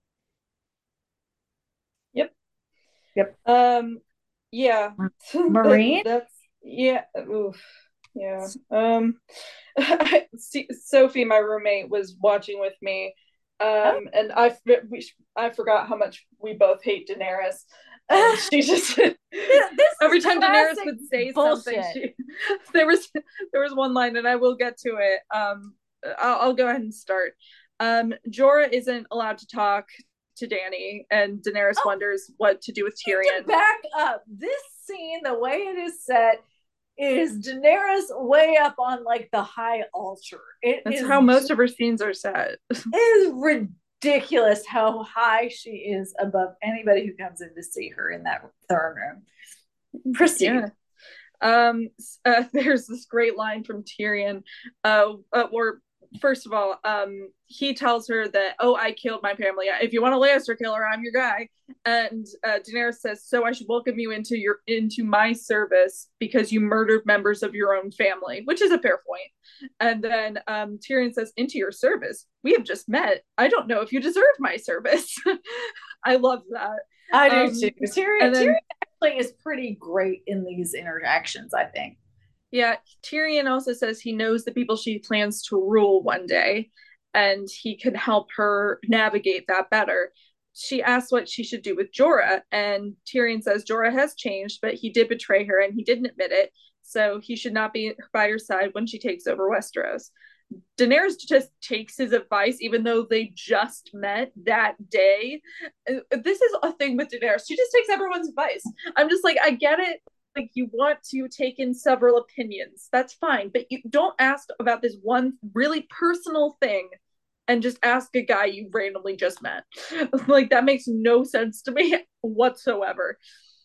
Speaker 1: Yep.
Speaker 2: Yep.
Speaker 1: Um, yeah.
Speaker 2: Marine?
Speaker 1: that, that's yeah. Oof. Yeah. Um, Sophie, my roommate, was watching with me,
Speaker 2: Oh.
Speaker 1: um, and I we, I forgot how much we both hate Daenerys. And she just
Speaker 2: this
Speaker 1: every time Daenerys would say
Speaker 2: bullshit.
Speaker 1: something, she there was there was one line, and I will get to it. Um, I'll, I'll go ahead and start. Um, Jorah isn't allowed to talk to Dany, and Daenerys oh, wonders what to do with Tyrion.
Speaker 2: To back up, this scene, the way it is set, is Daenerys way up on like the high altar. It
Speaker 1: That's
Speaker 2: is
Speaker 1: how most of her scenes are set.
Speaker 2: It is ridiculous how high she is above anybody who comes in to see her in that throne room. Proceed.
Speaker 1: Yeah. Um, uh, there's this great line from Tyrion, uh, uh, where first of all, um, he tells her that, oh, I killed my family. If you want a Lannister killer, I'm your guy. And uh, Daenerys says, so I should welcome you into your into my service because you murdered members of your own family, which is a fair point. And then um, Tyrion says, into your service? We have just met. I don't know if you deserve my service. I love that.
Speaker 2: I do um, too. Tyrion,
Speaker 1: then,
Speaker 2: Tyrion actually is pretty great in these interactions, I think.
Speaker 1: Yeah, Tyrion also says he knows the people she plans to rule one day, and he can help her navigate that better. She asks what she should do with Jorah, and Tyrion says Jorah has changed, but he did betray her and he didn't admit it, so he should not be by her side when she takes over Westeros. Daenerys just takes his advice, even though they just met that day. This is a thing with Daenerys. She just takes everyone's advice. I'm just like, I get it. Like, you want to take in several opinions. That's fine. But you don't ask about this one really personal thing and just ask a guy you randomly just met. Like, that makes no sense to me whatsoever.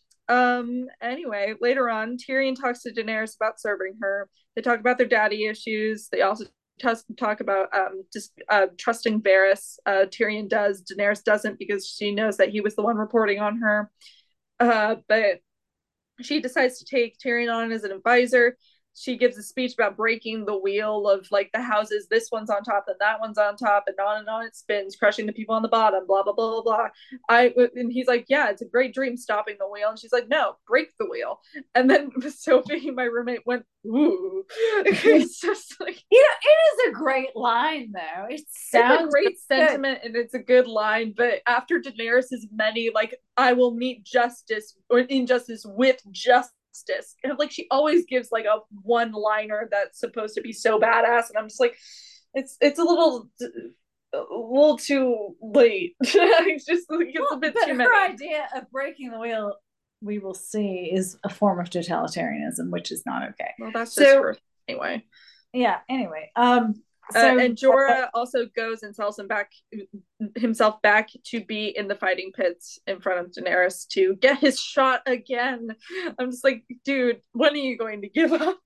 Speaker 1: Um, anyway, later on, Tyrion talks to Daenerys about serving her. They talk about their daddy issues. They also talk about um, just uh, trusting Varys. Uh, Tyrion does. Daenerys doesn't because she knows that he was the one reporting on her. Uh, but she decides to take Tyrion on as an advisor. She gives a speech about breaking the wheel of like the houses. This one's on top and that one's on top, and on and on it spins, crushing the people on the bottom. Blah blah blah blah blah. I and he's like, yeah, it's a great dream stopping the wheel, and she's like, no, break the wheel. And then Sophie, my roommate, went, ooh. It's just like,
Speaker 2: you know, it is a great line though. It sounds
Speaker 1: it's a great good. sentiment and it's a good line. But after Daenerys's many, like, I will meet justice or injustice with justice. And like, she always gives like a one liner that's supposed to be so badass, and I'm just like, it's it's a little a little too late. It's just like, it's well, a bit
Speaker 2: but
Speaker 1: too
Speaker 2: her
Speaker 1: many.
Speaker 2: idea of breaking the wheel, we will see, is a form of totalitarianism, which is not okay.
Speaker 1: Well, that's just so, her anyway.
Speaker 2: Yeah. Anyway, um.
Speaker 1: So, uh, and Jorah also goes and tells him back himself back to be in the fighting pits in front of Daenerys to get his shot again. I'm just like, dude, when are you going to give up?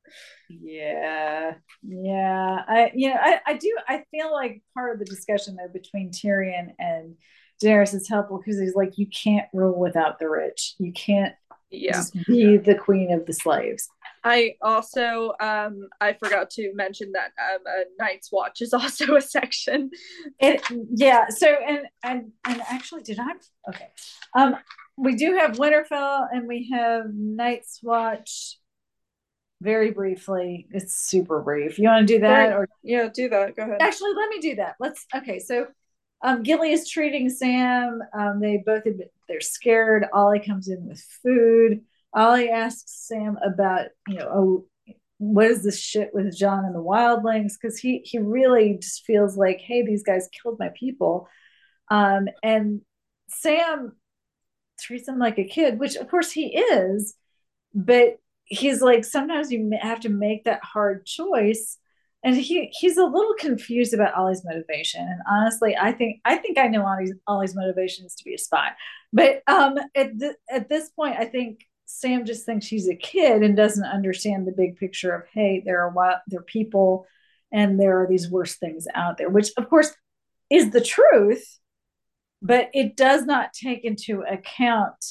Speaker 2: Yeah, yeah. I, you know, I, I do. I feel like part of the discussion though between Tyrion and Daenerys is helpful because he's like, you can't rule without the rich. You can't
Speaker 1: Yeah.
Speaker 2: just be the queen of the slaves.
Speaker 1: I also um I forgot to mention that um a Night's Watch is also a section.
Speaker 2: It yeah, so and and and actually did I okay. Um we do have Winterfell and we have Night's Watch very briefly. It's super brief. You want to do that
Speaker 1: Very,
Speaker 2: or
Speaker 1: yeah, do that. Go ahead.
Speaker 2: actually let me do that. Let's okay, so um Gilly is treating Sam. Um they both admit they're scared. Ollie comes in with food. Ollie asks Sam about, you know, oh, what is this shit with Jon and the wildlings? Because he he really just feels like, hey, these guys killed my people. Um, and Sam treats him like a kid, which of course he is, but he's like, sometimes you have to make that hard choice. And he he's a little confused about Ollie's motivation. And honestly, I think I think I know Ollie's, Ollie's motivation is to be a spy. But um, at the, at this point, I think Sam just thinks she's a kid and doesn't understand the big picture of, hey, there are wild, there are people, and there are these worse things out there, which of course is the truth, but it does not take into account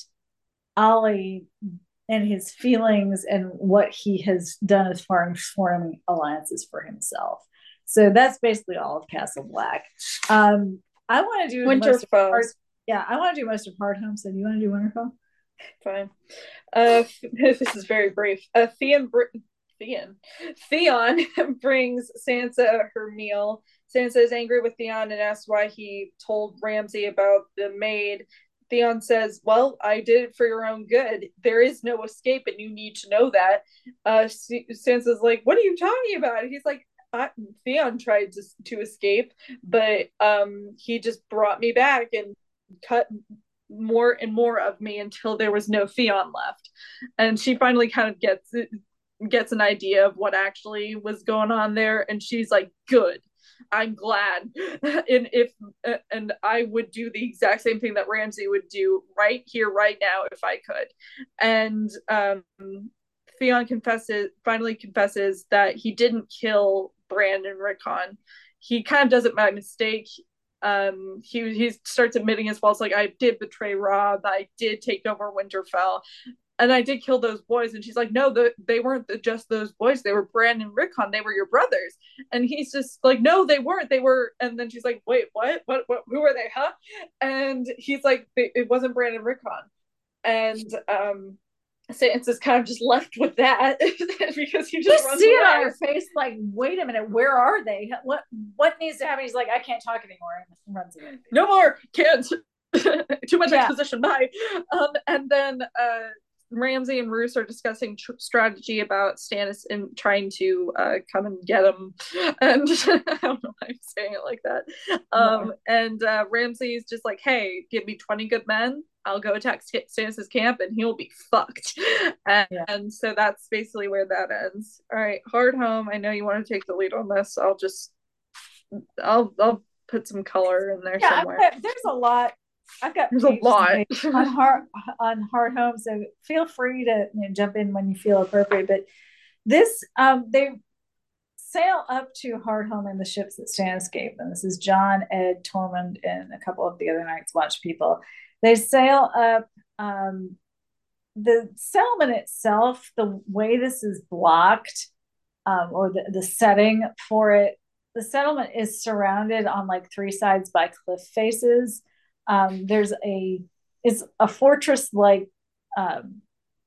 Speaker 2: Ollie and his feelings and what he has done as far as forming alliances for himself. So that's basically all of Castle Black. Um, I want to do
Speaker 1: Winterfell.
Speaker 2: Hard, yeah, I want to do most of Hardhome. So do you want to do Winterfell?
Speaker 1: Fine. Uh, this is very brief. Uh, Theon, Br- Theon, Theon brings Sansa her meal. Sansa is angry with Theon and asks why he told Ramsay about the maid. Theon says, well, I did it for your own good. There is no escape, and you need to know that. Uh, Sansa's like, what are you talking about? He's like, I, Theon tried to, to escape, but um, he just brought me back and cut more and more of me until there was no Theon left. And she finally kind of gets gets an idea of what actually was going on there, and she's like, good, I'm glad. And if and I would do the exact same thing that Ramsay would do right here, right now, if I could. And um Theon confesses finally confesses that he didn't kill Bran and Rickon. He kind of does it by mistake. Um, he he starts admitting his faults, like, I did betray Robb, I did take over Winterfell, and I did kill those boys. And she's like, no, the, they weren't the, just those boys. They were Bran and Rickon. They were your brothers. And he's just like, no, they weren't. They were. And then she's like, wait, what? What? What? Who are they? Huh? And he's like, it wasn't Bran and Rickon. And um, Sansa's kind of just left with that because he just,
Speaker 2: just see it on her face, like, wait a minute, where are they? What what needs to happen? He's like, I can't talk anymore, and runs away.
Speaker 1: No more, can't. Too much yeah. exposition. Bye. Um, and then uh, Ramsay and Roose are discussing tr- strategy about Stannis and trying to uh, come and get him. And I don't know why I'm saying it like that. Um, no. And uh, Ramsay's just like, hey, give me twenty good men. I'll go attack Stannis' camp and he'll be fucked. And, yeah. and so that's basically where that ends. All right, Hardhome, I know you want to take the lead on this. I'll just, I'll, I'll put some color in there yeah, somewhere.
Speaker 2: Got, there's a lot. I've got
Speaker 1: there's a lot
Speaker 2: on hard on Hardhome, so feel free to, you know, jump in when you feel appropriate. But this, um, they sail up to Hardhome in the ships that Stannis gave them. This is Jon, Ed, Tormund, and a couple of the other Night's Watch people. They sail up. Um, the settlement itself, the way this is blocked, um, or the, the setting for it, the settlement is surrounded on like three sides by cliff faces. Um, there's a it's a fortress like um,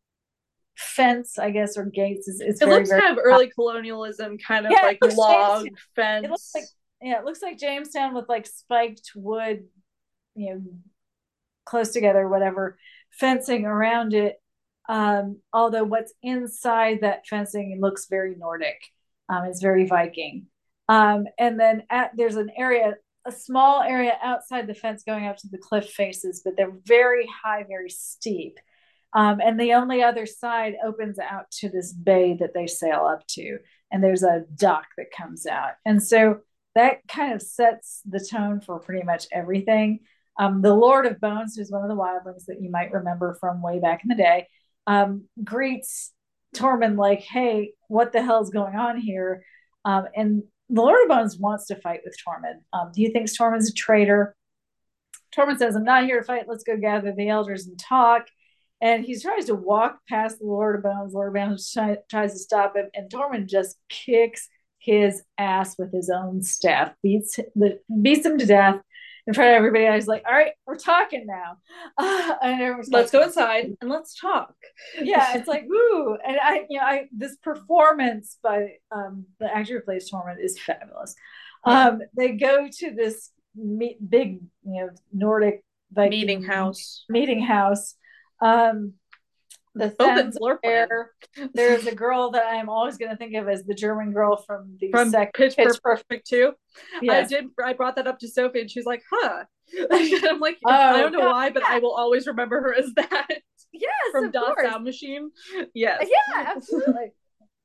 Speaker 2: fence, I guess, or gates. It's, it's
Speaker 1: it
Speaker 2: very,
Speaker 1: looks
Speaker 2: very,
Speaker 1: kind of early colonialism, kind of
Speaker 2: yeah,
Speaker 1: like log
Speaker 2: Jamestown.
Speaker 1: fence.
Speaker 2: It looks like, yeah, it looks like Jamestown with like spiked wood, you know, close together, whatever, fencing around it. Um, although what's inside that fencing looks very Nordic. Um, it's very Viking. Um, and then at, there's an area, a small area outside the fence going up to the cliff faces, but they're very high, very steep. Um, and the only other side opens out to this bay that they sail up to. And there's a dock that comes out. And so that kind of sets the tone for pretty much everything. Um, the Lord of Bones, who's one of the wildlings that you might remember from way back in the day, um, greets Tormund like, hey, what the hell is going on here? Um, and the Lord of Bones wants to fight with Tormund. Um, he thinks Tormund's a traitor. Tormund says, I'm not here to fight. Let's go gather the elders and talk. And he tries to walk past the Lord of Bones. Lord of Bones try, tries to stop him, and Tormund just kicks his ass with his own staff, beats the beats him to death in front of everybody. I was like, all right, we're talking now. Uh, and
Speaker 1: let's
Speaker 2: like,
Speaker 1: go inside and let's talk.
Speaker 2: Yeah, it's like, ooh. And I, you know, I this performance by um the actor who plays Tormund is fabulous. Yeah. Um, they go to this me- big, you know, Nordic Viking
Speaker 1: meeting house.
Speaker 2: Meeting house. Um, the Thenns
Speaker 1: floor
Speaker 2: there. There's a girl that I'm always going to think of as the German girl from the
Speaker 1: from
Speaker 2: second
Speaker 1: Pitch, Pitch Perfect too.
Speaker 2: Yes.
Speaker 1: I did. I brought that up to Sophie, and she's like, "Huh." I'm like, oh, I don't know God, why, but yeah. I will always remember her as that.
Speaker 2: Yes,
Speaker 1: from Das Sound Machine. Yes.
Speaker 2: Yeah, absolutely.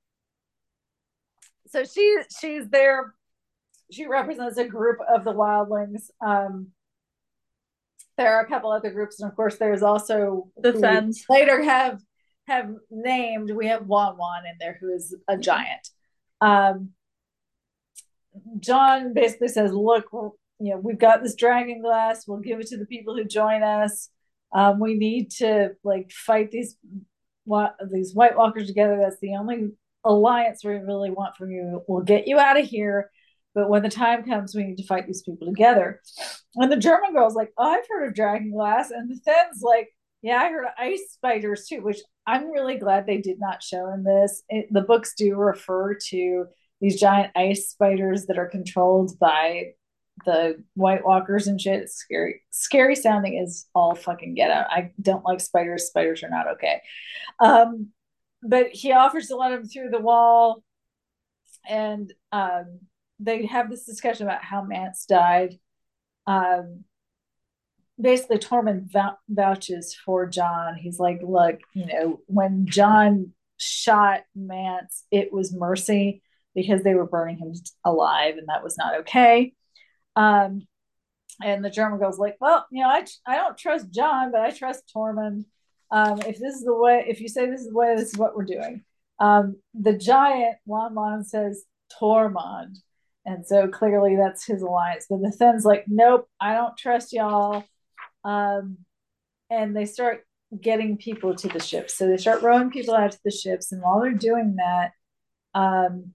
Speaker 2: So she she's there. She represents a group of the wildlings. Um, there are a couple other groups, and of course, there's also
Speaker 1: the Thenns.
Speaker 2: Later have have named. We have Wan Wan in there, who is a giant. Um, Jon basically says, "Look, you know, we've got this dragon glass. We'll give it to the people who join us. Um, we need to like fight these what these White Walkers together. That's the only alliance we really want from you. We'll get you out of here." But when the time comes, we need to fight these people together. And the German girl's like, oh, I've heard of dragon glass. And the Thenns like, yeah, I heard of ice spiders too, which I'm really glad they did not show in this. It, the books do refer to these giant ice spiders that are controlled by the White Walkers and shit. It's scary. Scary sounding is all fucking get out. I don't like spiders. Spiders are not okay. Um, but he offers to let him through the wall. And um, they have this discussion about how Mance died. Um, basically, Tormund vou- vouches for Jon. He's like, look, you know, when Jon shot Mance, it was mercy because they were burning him alive, and that was not okay. Um, and the German girl's like, well, you know, I I don't trust Jon, but I trust Tormund. Um, if this is the way, if you say this is the way, this is what we're doing. Um, the giant Wan Wan says Tormund, and so clearly that's his alliance. But the Thenns like, nope, I don't trust y'all. Um, and they start getting people to the ships. So they start rowing people out to the ships, and while they're doing that, um,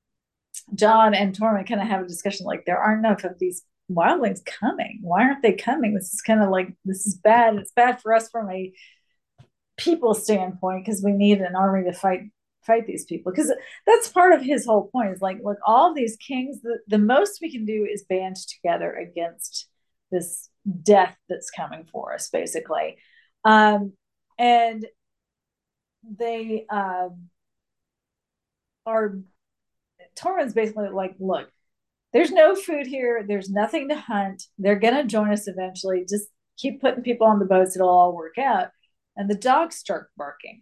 Speaker 2: Jon and Tormund kind of have a discussion like, there aren't enough of these wildlings coming. Why aren't they coming? This is kind of like, this is bad. It's bad for us from a people standpoint because we need an army to fight fight these people, because that's part of his whole point is like, look, all of these kings, the, the most we can do is band together against this death that's coming for us, basically. Um, and they um, are Tormund's basically like, look, there's no food here, there's nothing to hunt, they're gonna join us eventually, just keep putting people on the boats, it'll all work out. And the dogs start barking,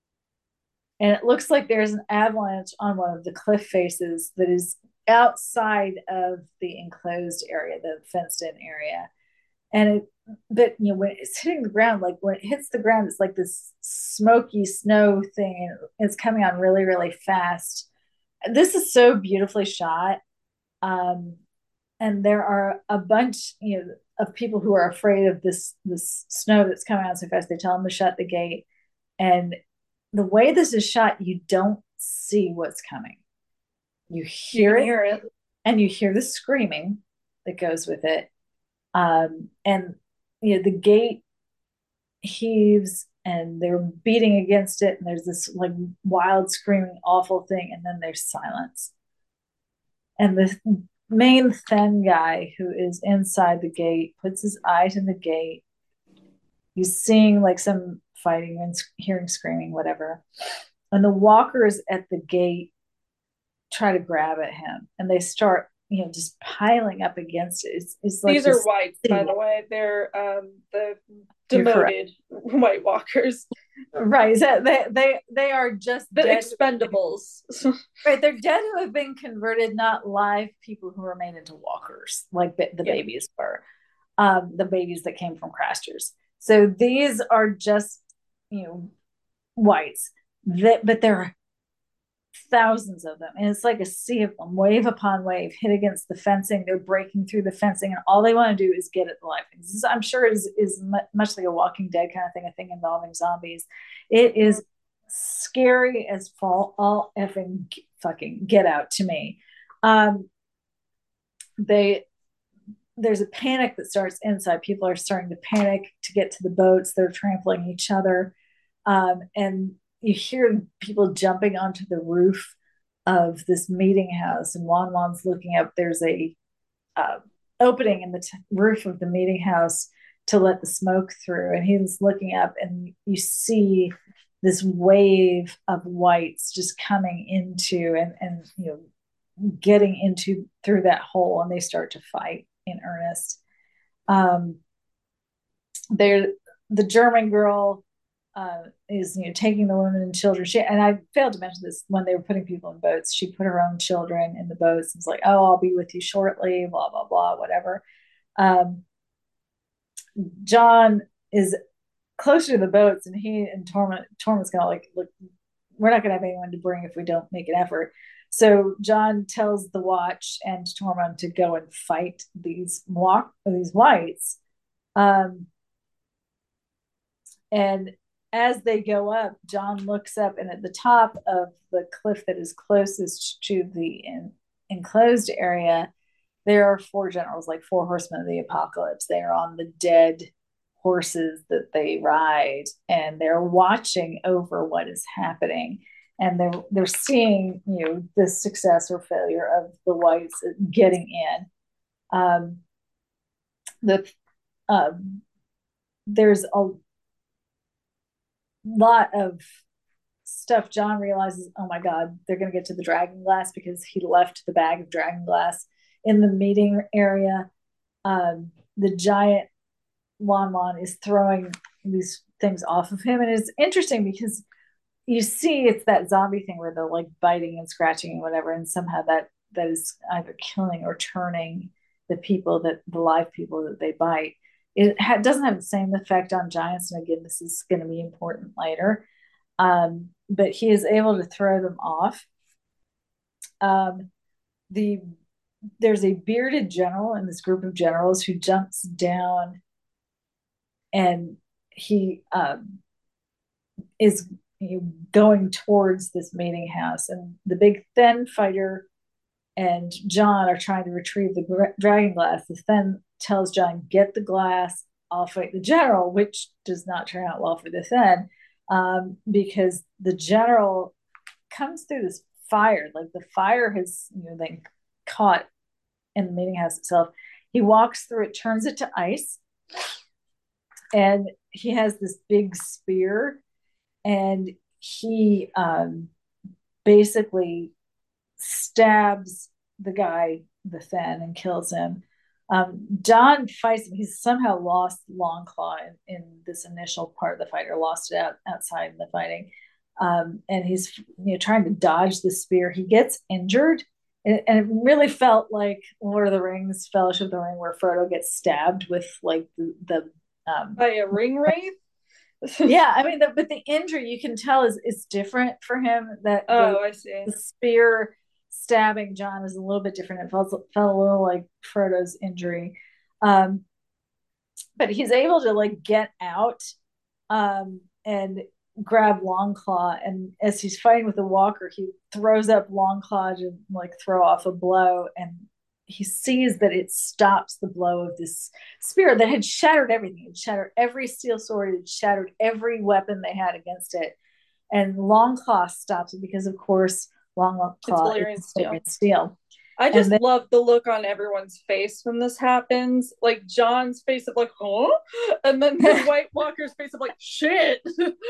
Speaker 2: and it looks like there's an avalanche on one of the cliff faces that is outside of the enclosed area, the fenced in area. And it, but you know, when it's hitting the ground, like when it hits the ground, it's like this smoky snow thing, and it's coming on really, really fast. This is so beautifully shot. Um, and there are a bunch, you know, of people who are afraid of this this snow that's coming out so fast. They tell them to shut the gate, and the way this is shot, you don't see what's coming. You hear, you it, hear it, and you hear the screaming that goes with it. Um, and you know, the gate heaves, and they're beating against it, and there's this like wild screaming, awful thing, and then there's silence. And the main Thenn guy who is inside the gate puts his eye to the gate. He's seeing like some fighting and hearing screaming, whatever. And the walkers at the gate try to grab at him, and they start, you know, just piling up against it. It's, it's like
Speaker 1: these are whites, by the way. They're um, the demoted White Walkers.
Speaker 2: Right. They they they are just
Speaker 1: the expendables.
Speaker 2: Right. They're dead who have been converted, not live people who were made into walkers, like the, the yeah. babies were. Um, the babies that came from Craster's. So these are just, you know, whites. That, but they're thousands of them, and it's like a sea of them, wave upon wave, hit against the fencing. They're breaking through the fencing, and all they want to do is get at the live things. This, I'm sure, is is much like a Walking Dead kind of thing, a thing involving zombies. It is scary as fall, all effing fucking get out to me. Um, they there's a panic that starts inside. People are starting to panic to get to the boats. They're trampling each other, um, and you hear people jumping onto the roof of this meeting house, and Wan Wan's looking up. There's a uh, opening in the t- roof of the meeting house to let the smoke through, and he's looking up, and you see this wave of whites just coming into and and you know getting into through that hole, and they start to fight in earnest. Um, they're the German girl uh, is you know taking the women and children. She and I failed to mention this when they were putting people in boats. She put her own children in the boats and was like, "Oh, I'll be with you shortly." Blah blah blah, whatever. Um, John is closer to the boats, and he and Tormund Tormund's kind of like, "Look, we're not going to have anyone to bring if we don't make an effort." So John tells the watch and Tormund to go and fight these walk these whites. Um, and as they go up, John looks up, and at the top of the cliff that is closest to the in, enclosed area, there are four generals, like four horsemen of the apocalypse. They are on the dead horses that they ride, and they're watching over what is happening. And they're they're seeing you know the success or failure of the whites getting in. Um, the um, there's a lot of stuff. John realizes, oh my god, they're going to get to the dragon glass because he left the bag of dragon glass in the meeting area. Um, the giant Wan Wan is throwing these things off of him, and it's interesting because you see it's that zombie thing where they're like biting and scratching and whatever, and somehow that that is either killing or turning the people that the live people that they bite. It ha- doesn't have the same effect on giants, and again, this is going to be important later. Um, but he is able to throw them off. Um, the there's a bearded general in this group of generals who jumps down, and he um, is you know, going towards this meeting house, and the big Thenn fighter and John are trying to retrieve the gra- dragon glass. The Thenn tells John, "Get the glass. I'll fight the general," which does not turn out well for the Thenn, um, because the general comes through this fire. Like the fire has you know then caught in the meeting house itself. He walks through it, turns it to ice, and he has this big spear, and he um, basically stabs the guy, the Thenn, and kills him. Um, John fights him. He's somehow lost Longclaw in, in this initial part of the fight, or lost it out outside in the fighting. Um, and he's you know trying to dodge the spear. He gets injured, and, and it really felt like Lord of the Rings, Fellowship of the Ring, where Frodo gets stabbed with like the, the um,
Speaker 1: by a ring wraith.
Speaker 2: Yeah, I mean, the, but the injury you can tell is is different for him. That
Speaker 1: oh,
Speaker 2: the,
Speaker 1: I see.
Speaker 2: The spear stabbing John is a little bit different. It felt felt a little like Frodo's injury, um, but he's able to like get out um, and grab Longclaw. And as he's fighting with the Walker, he throws up Longclaw to like throw off a blow, and he sees that it stops the blow of this spear that had shattered everything. It shattered every steel sword. It shattered every weapon they had against it. And Longclaw stops it because, of course, Longclaw
Speaker 1: Valyrian
Speaker 2: is
Speaker 1: steel.
Speaker 2: steel.
Speaker 1: I just
Speaker 2: then,
Speaker 1: love the look on everyone's face when this happens. Like John's face of like, huh? And then the White Walker's face of like, shit.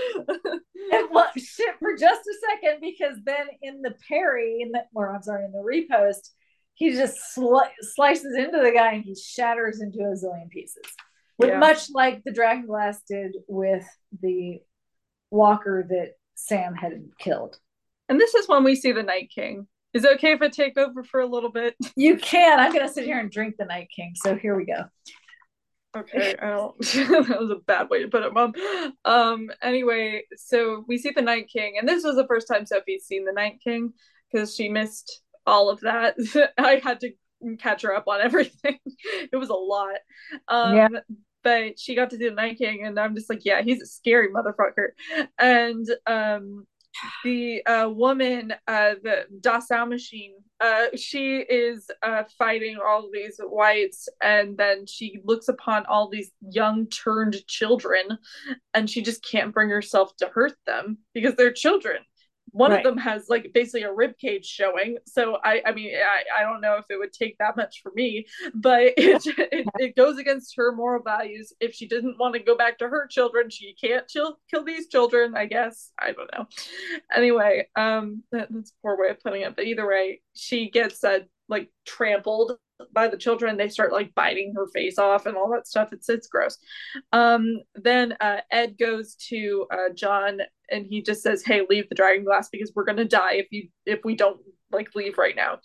Speaker 2: And well, shit for just a second, because then in the parry, in the, or I'm sorry, in the repost, he just sli- slices into the guy and he shatters into a zillion pieces. With yeah. Much like the dragon glass did with the Walker that Sam had killed.
Speaker 1: And this is when we see the Night King. Is it okay if I take over for a little bit?
Speaker 2: You can. I'm going to sit here and drink the Night King. So here we go.
Speaker 1: Okay, I don't. That was a bad way to put it, Mom. Um. Anyway, so we see the Night King, and this was the first time Sophie's seen the Night King because she missed all of that. I had to catch her up on everything. It was a lot.
Speaker 2: Yeah.
Speaker 1: Um. But she got to see the Night King, and I'm just like, yeah, he's a scary motherfucker. And um, the uh, woman, uh, the Dasau machine, uh, she is uh, fighting all these whites, and then she looks upon all these young turned children, and she just can't bring herself to hurt them because they're children. One of
Speaker 2: Right.
Speaker 1: them has like basically a rib cage showing, so I, I mean, I, I don't know if it would take that much for me, but it, it it goes against her moral values. If she didn't want to go back to her children, she can't chill, kill these children. I guess I don't know. Anyway, um, that, that's a poor way of putting it, but either way, she gets uh, like trampled by the children. They start like biting her face off and all that stuff. It's it's gross. Um, then uh, Ed goes to uh, John and he just says, "Hey, leave the dragon glass because we're gonna die if you if we don't like leave right now."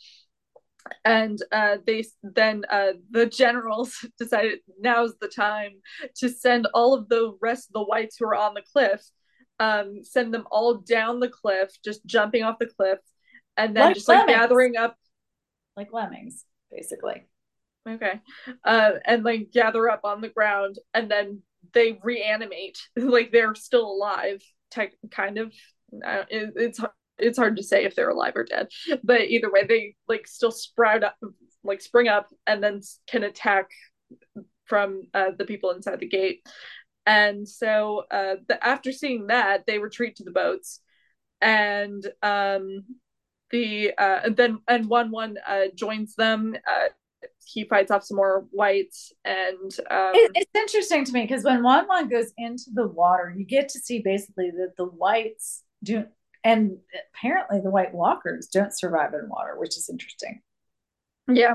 Speaker 1: And uh, they then uh, the generals decided now's the time to send all of the rest of the whites who are on the cliff, um, send them all down the cliff, just jumping off the cliff, and then
Speaker 2: Like
Speaker 1: just like
Speaker 2: lemmings.
Speaker 1: gathering up.
Speaker 2: Like lemmings, basically.
Speaker 1: Okay, uh, and like gather up on the ground, and then they reanimate, like they're still alive, tech, kind of. Uh, it, it's it's hard to say if they're alive or dead, but either way, they like still sprout up, like spring up, and then can attack from uh, the people inside the gate. And so, uh, the, after seeing that, they retreat to the boats, and um, the uh, and then and one one uh, joins them. Uh, he fights off some more whites, and um,
Speaker 2: It, it's interesting to me because when Wan Wan goes into the water, you get to see basically that the whites do, and apparently the White Walkers don't survive in water, which is interesting.
Speaker 1: yeah.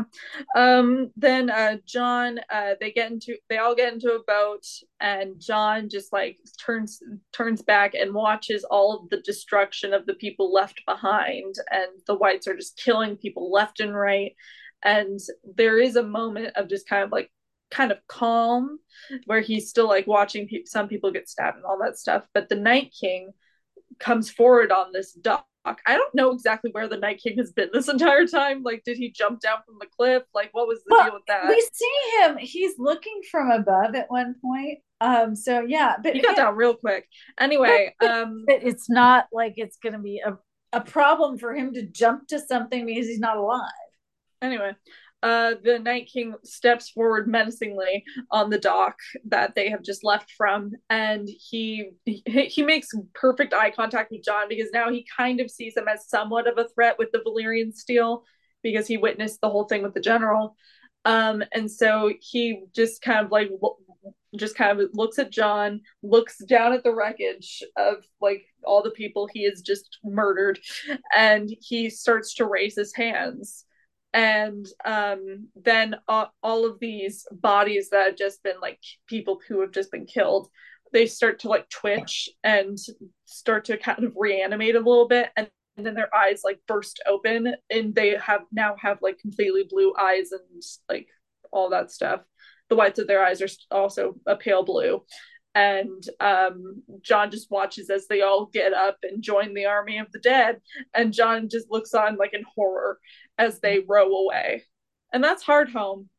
Speaker 1: Um, then uh, John, uh, they get into, they all get into a boat, and John just like turns turns back and watches all of the destruction of the people left behind, and the whites are just killing people left and right. And there is a moment of just kind of like kind of calm where he's still like watching pe- some people get stabbed and all that stuff. But the Night King comes forward on this dock. I don't know exactly where the Night King has been this entire time. Like, did he jump down from the cliff? Like, what was the
Speaker 2: Well,
Speaker 1: deal with that?
Speaker 2: we see him, he's looking from above at one point. Um, so yeah, but
Speaker 1: He got
Speaker 2: again,
Speaker 1: down real quick.
Speaker 2: but,
Speaker 1: Anyway, um,
Speaker 2: but it's not like it's going to be a, a problem for him to jump to something because he's not alive.
Speaker 1: anyway, uh, the Night King steps forward menacingly on the dock that they have just left from, and he he, he makes perfect eye contact with John because now he kind of sees him as somewhat of a threat with the Valyrian steel because he witnessed the whole thing with the general. Um, and so he just kind of like just kind of looks at John, looks down at the wreckage of like all the people he has just murdered, and he starts to raise his hands. And um, then uh, all of these bodies that have just been like people who have just been killed, they start to like twitch and start to kind of reanimate a little bit, and and then their eyes like burst open and they have now have like completely blue eyes and like all that stuff. The whites of their eyes are also a pale blue. And um, John just watches as they all get up and join the army of the dead. And John just looks on like in horror as they row away. And that's Hardhome.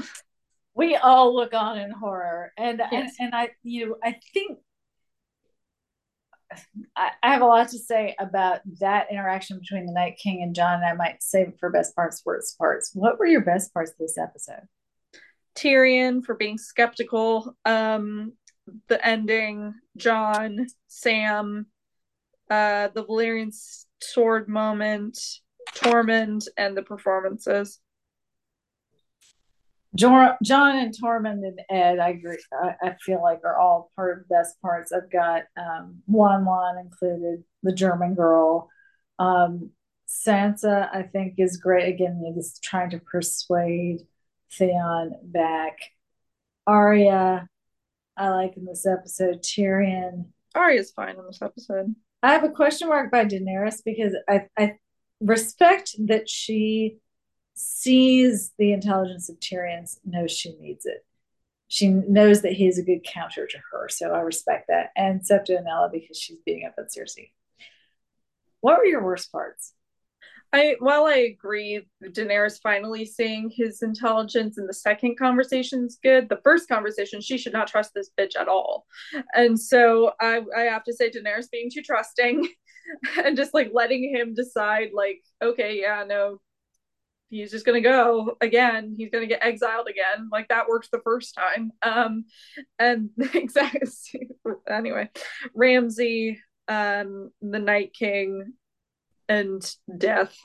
Speaker 2: We all look on in horror, and and
Speaker 1: Yes.
Speaker 2: and I, you know, I think I, I have a lot to say about that interaction between the Night King and John. And I might save it for best parts, worst parts. What were your best parts of this episode?
Speaker 1: Tyrion for being skeptical. Um, the ending, John, Sam, uh, the Valyrian sword moment, Tormund, and the performances.
Speaker 2: John, John and Tormund and Ed, I agree. I, I feel like are all part of the best parts. I've got um, Wan Wan included, the German girl. Um, Sansa, I think, is great. Again, you know, this trying to persuade Theon back. Arya, I like in this episode. Tyrion.
Speaker 1: Arya's fine in this episode.
Speaker 2: I have a question mark by Daenerys because I, I respect that she sees the intelligence of Tyrion, knows she needs it. she knows that he's a good counter to her. So I respect that. And Septa and Ella because she's beating up on Cersei. What were your worst parts?
Speaker 1: I while I agree, Daenerys finally seeing his intelligence in the second conversation is good. The first conversation, she should not trust this bitch at all. And so I I have to say Daenerys being too trusting and just like letting him decide, like, okay, yeah, no, he's just gonna go again. He's gonna get exiled again. Like that worked the first time. Um, and exactly. Anyway, Ramsay, um, the Night King, and death.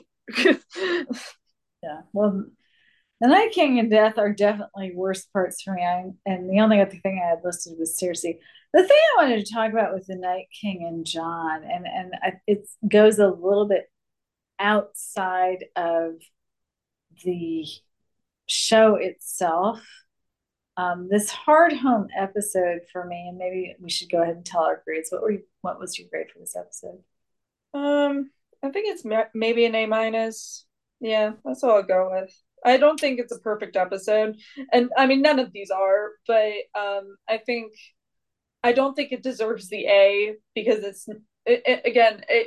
Speaker 2: Yeah. Well, the Night King and Death are definitely worst parts for me. I, and the only other thing I had listed was Cersei. The thing I wanted to talk about with the Night King and Jon, and and it goes a little bit outside of the show itself. Um, this hard home episode for me, and maybe we should go ahead and tell our grades. What were you, what was your grade for this episode?
Speaker 1: Um, I think it's maybe an A minus. Yeah, that's all I'll go with. I don't think it's a perfect episode, and I mean none of these are, but um, I think I don't think it deserves the A because it's it, it, again it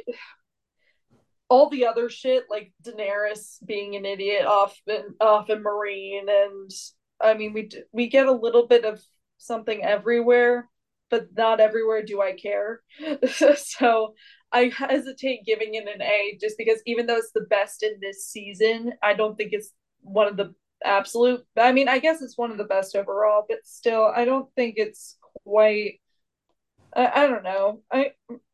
Speaker 1: all the other shit like Daenerys being an idiot off in off in Marine, and I mean we we get a little bit of something everywhere, but not everywhere do I care. So I hesitate giving it an A just because even though it's the best in this season, I don't think it's one of the absolute. I mean, I guess it's one of the best overall, but still, I don't think it's quite. I, I don't know. I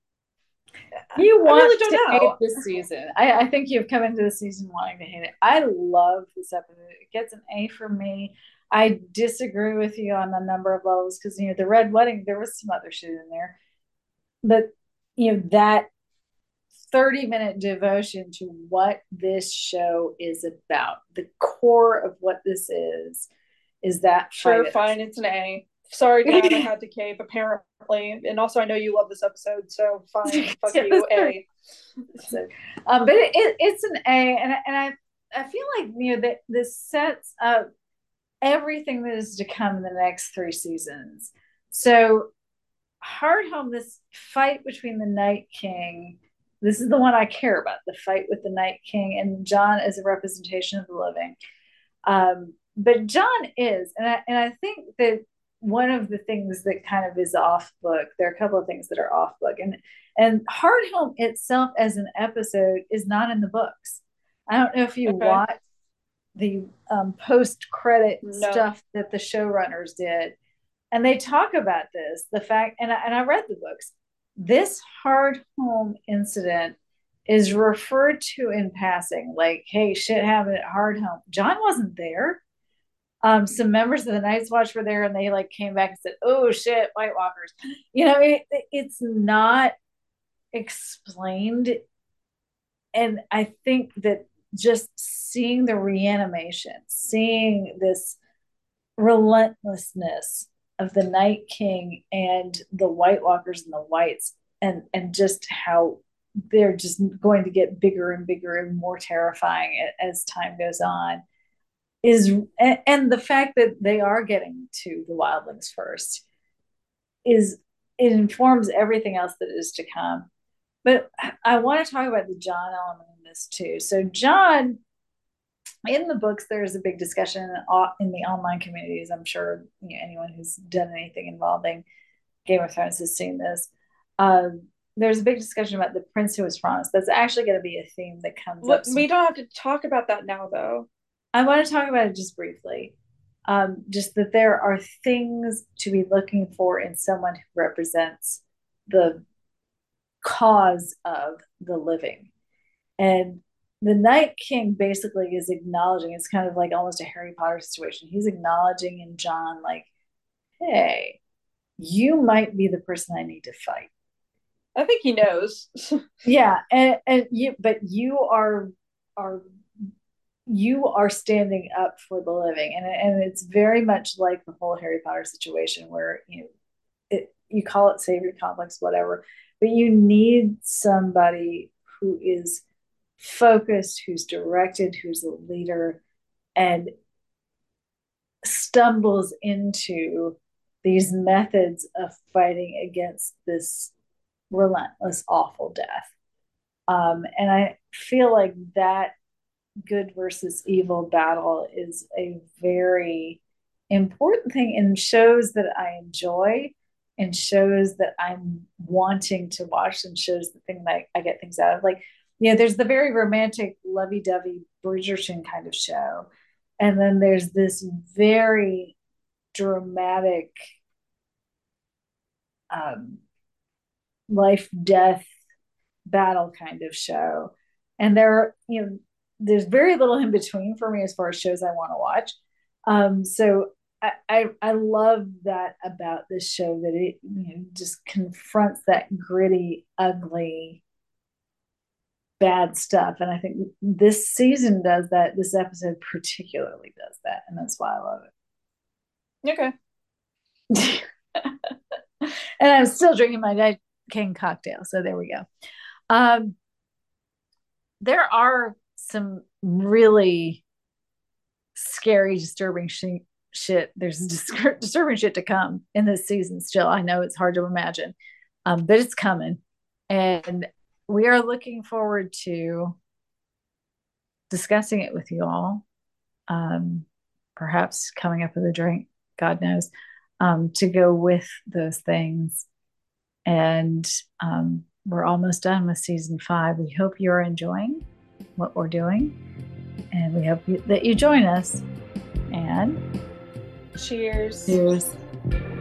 Speaker 2: You
Speaker 1: I
Speaker 2: want
Speaker 1: really
Speaker 2: to
Speaker 1: don't
Speaker 2: hate
Speaker 1: know.
Speaker 2: this season. I, I think you've come into the season wanting to hate it. I love this episode. It gets an A for me. I disagree with you on a number of levels because you know the Red Wedding, there was some other shit in there, but you know that thirty minute devotion to what this show is about, the core of what this is, is that
Speaker 1: Sure,
Speaker 2: fight.
Speaker 1: fine, it's an A. Sorry, Dad, I had to cave apparently, and also I know you love this episode, so fine, fuck
Speaker 2: Yeah,
Speaker 1: you, A.
Speaker 2: so, um, but it, it, it's an A, and and I I feel like you know that this sets up everything that is to come in the next three seasons. So Hardhome, this fight between the Night King, this is the one I care about, the fight with the Night King, and Jon is a representation of the living. Um, but Jon is, and I, and I think that one of the things that kind of is off book, there are a couple of things that are off book, and and Hardhome itself as an episode is not in the books. I don't know if you
Speaker 1: Okay.
Speaker 2: watch the um, post credit
Speaker 1: No.
Speaker 2: stuff that the showrunners did, and they talk about this, the fact, and I, and I read the books. This hard home incident is referred to in passing, like, "Hey, shit happened at hard home." Jon wasn't there. Um, some members of the Night's Watch were there, and they like came back and said, "Oh shit, White Walkers." You know, it, it's not explained, and I think that just seeing the reanimation, seeing this relentlessness of the Night King and the White Walkers and the Whites, and and just how they're just going to get bigger and bigger and more terrifying as time goes on, is and, and the fact that they are getting to the wildlings first is, it informs everything else that is to come. But I want to talk about the Jon element in this too. So Jon, in the books, there's a big discussion in the online communities. I'm sure you know, anyone who's done anything involving Game of Thrones has seen this. Um, there's a big discussion about the prince who was promised. That's actually going to be a theme that comes
Speaker 1: well,
Speaker 2: up.
Speaker 1: We don't have to talk about that now, though.
Speaker 2: I want to talk about it just briefly. Um, just that there are things to be looking for in someone who represents the cause of the living. And the Night King basically is acknowledging, it's kind of like almost a Harry Potter situation. He's acknowledging in Jon, like, hey, you might be the person I need to fight.
Speaker 1: I think he knows.
Speaker 2: Yeah, and, and you, but you are are you are standing up for the living, and and it's very much like the whole Harry Potter situation where you know, it, you call it savior complex, whatever, but you need somebody who is focused, who's directed, who's a leader, and stumbles into these methods of fighting against this relentless, awful death. Um, and I feel like that good versus evil battle is a very important thing in shows that I enjoy and shows that I'm wanting to watch and shows the thing that I get things out of. Like, you know, there's the very romantic, lovey-dovey Bridgerton kind of show. And then there's this very dramatic um, life death battle kind of show. And there, you know, there's very little in between for me as far as shows I want to watch. Um, so I, I, I love that about this show, that it, you know, just confronts that gritty, ugly, bad stuff. And I think this season does that. This episode particularly does that, and that's why I love
Speaker 1: it.
Speaker 2: Okay. And I'm still drinking my Night King cocktail, so there we go. Um, there are some really scary, disturbing sh- shit. There's dis- disturbing shit to come in this season still. I know it's hard to imagine, um, but it's coming. And we are looking forward to discussing it with you all. Um, perhaps coming up with a drink, God knows, um, to go with those things. And um, we're almost done with season five. We hope you're enjoying what we're doing, and we hope you, that you join us. And
Speaker 1: cheers.
Speaker 2: Cheers.